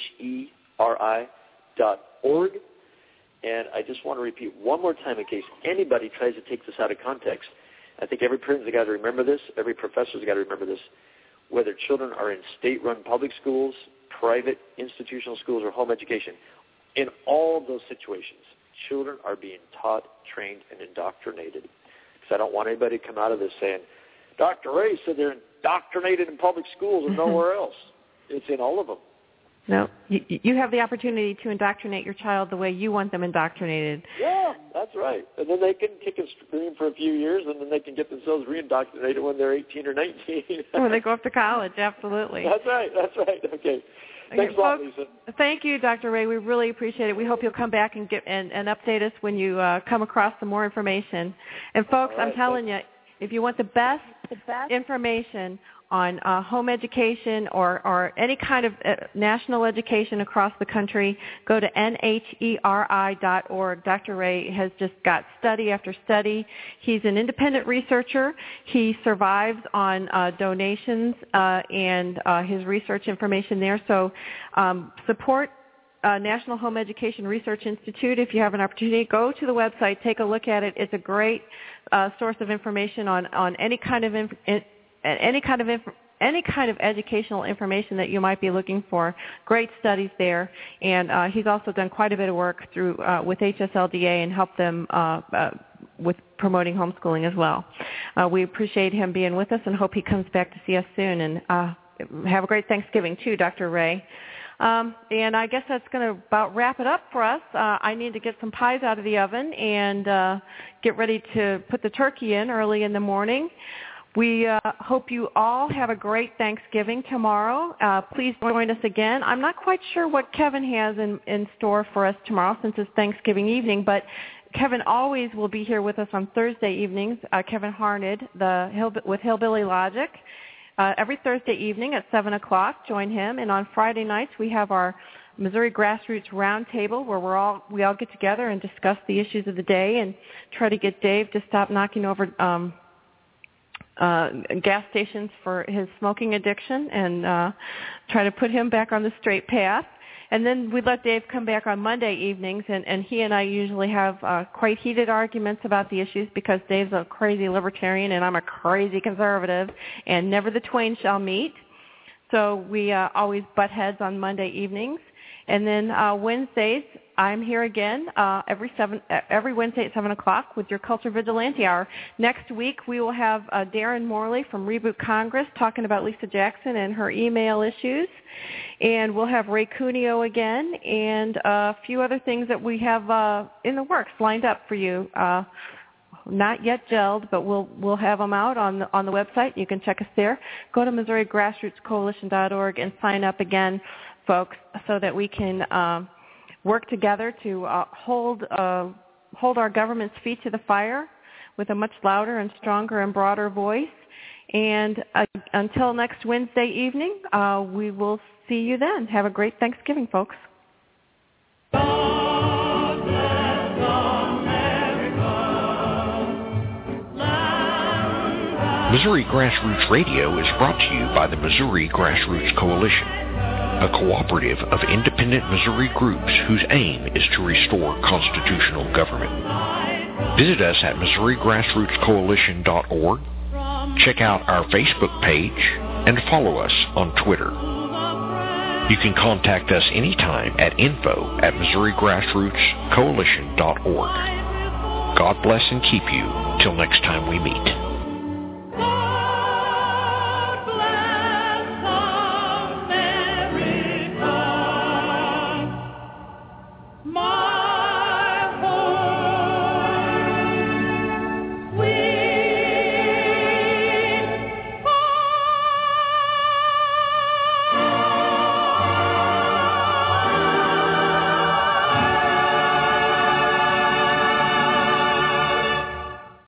HERI.org. And I just want to repeat one more time in case anybody tries to take this out of context. I think every parent's got to remember this. Every professor's got to remember this. Whether children are in state-run public schools, private institutional schools, or home education, in all of those situations, children are being taught, trained, and indoctrinated. Because I don't want anybody to come out of this saying, Dr. Ray said they're indoctrinated in public schools and nowhere else. It's in all of them. No, you have the opportunity to indoctrinate your child the way you want them indoctrinated. Yeah, that's right. And then they can kick and scream for a few years, and then they can get themselves re-indoctrinated when they're 18 or 19. When they go off to college, absolutely. That's right. Okay. Thanks a lot, Lisa. Thank you, Dr. Ray. We really appreciate it. We hope you'll come back and update us when you come across some more information. And, folks, right, I'm telling you, if you want the best information on home education or any kind of national education across the country, go to NHERI.org. Dr. Ray has just got study after study. He's an independent researcher. He survives on donations and his research information there. So support National Home Education Research Institute. If you have an opportunity, go to the website, take a look at it. It's a great source of information on any kind of any kind of educational information that you might be looking for. Great studies there, and he's also done quite a bit of work through with HSLDA and helped them with promoting homeschooling as well. We appreciate him being with us and hope he comes back to see us soon. And have a great Thanksgiving too, Dr. Ray. And I guess that's going to about wrap it up for us. I need to get some pies out of the oven and get ready to put the turkey in early in the morning. We hope you all have a great Thanksgiving tomorrow. Please join us again. I'm not quite sure what Kevin has in store for us tomorrow since it's Thanksgiving evening, but Kevin always will be here with us on Thursday evenings, Kevin Harned with Hillbilly Logic. Every Thursday evening at 7 o'clock, join him. And on Friday nights, we have our Missouri Grassroots Roundtable where we all get together and discuss the issues of the day and try to get Dave to stop knocking over gas stations for his smoking addiction and try to put him back on the straight path. And then we let Dave come back on Monday evenings, and he and I usually have quite heated arguments about the issues because Dave's a crazy libertarian and I'm a crazy conservative, and never the twain shall meet. So we always butt heads on Monday evenings. And then Wednesdays, I'm here again every Wednesday at 7 o'clock with your Culture Vigilante Hour. Next week, we will have Darren Morley from Reboot Congress talking about Lisa Jackson and her email issues. And we'll have Ray Cuneo again and a few other things that we have in the works lined up for you. not yet gelled, but we'll have them out on the website. You can check us there. Go to MissouriGrassrootsCoalition.org and sign up again, folks, so that we can work together to hold our government's feet to the fire with a much louder and stronger and broader voice. And until next Wednesday evening, we will see you then. Have a great Thanksgiving, folks. Missouri Grassroots Radio is brought to you by the Missouri Grassroots Coalition, a cooperative of independent Missouri groups whose aim is to restore constitutional government. Visit us at MissouriGrassrootsCoalition.org, check out our Facebook page, and follow us on Twitter. You can contact us anytime at info@MissouriGrassrootsCoalition.org. God bless and keep you till next time we meet.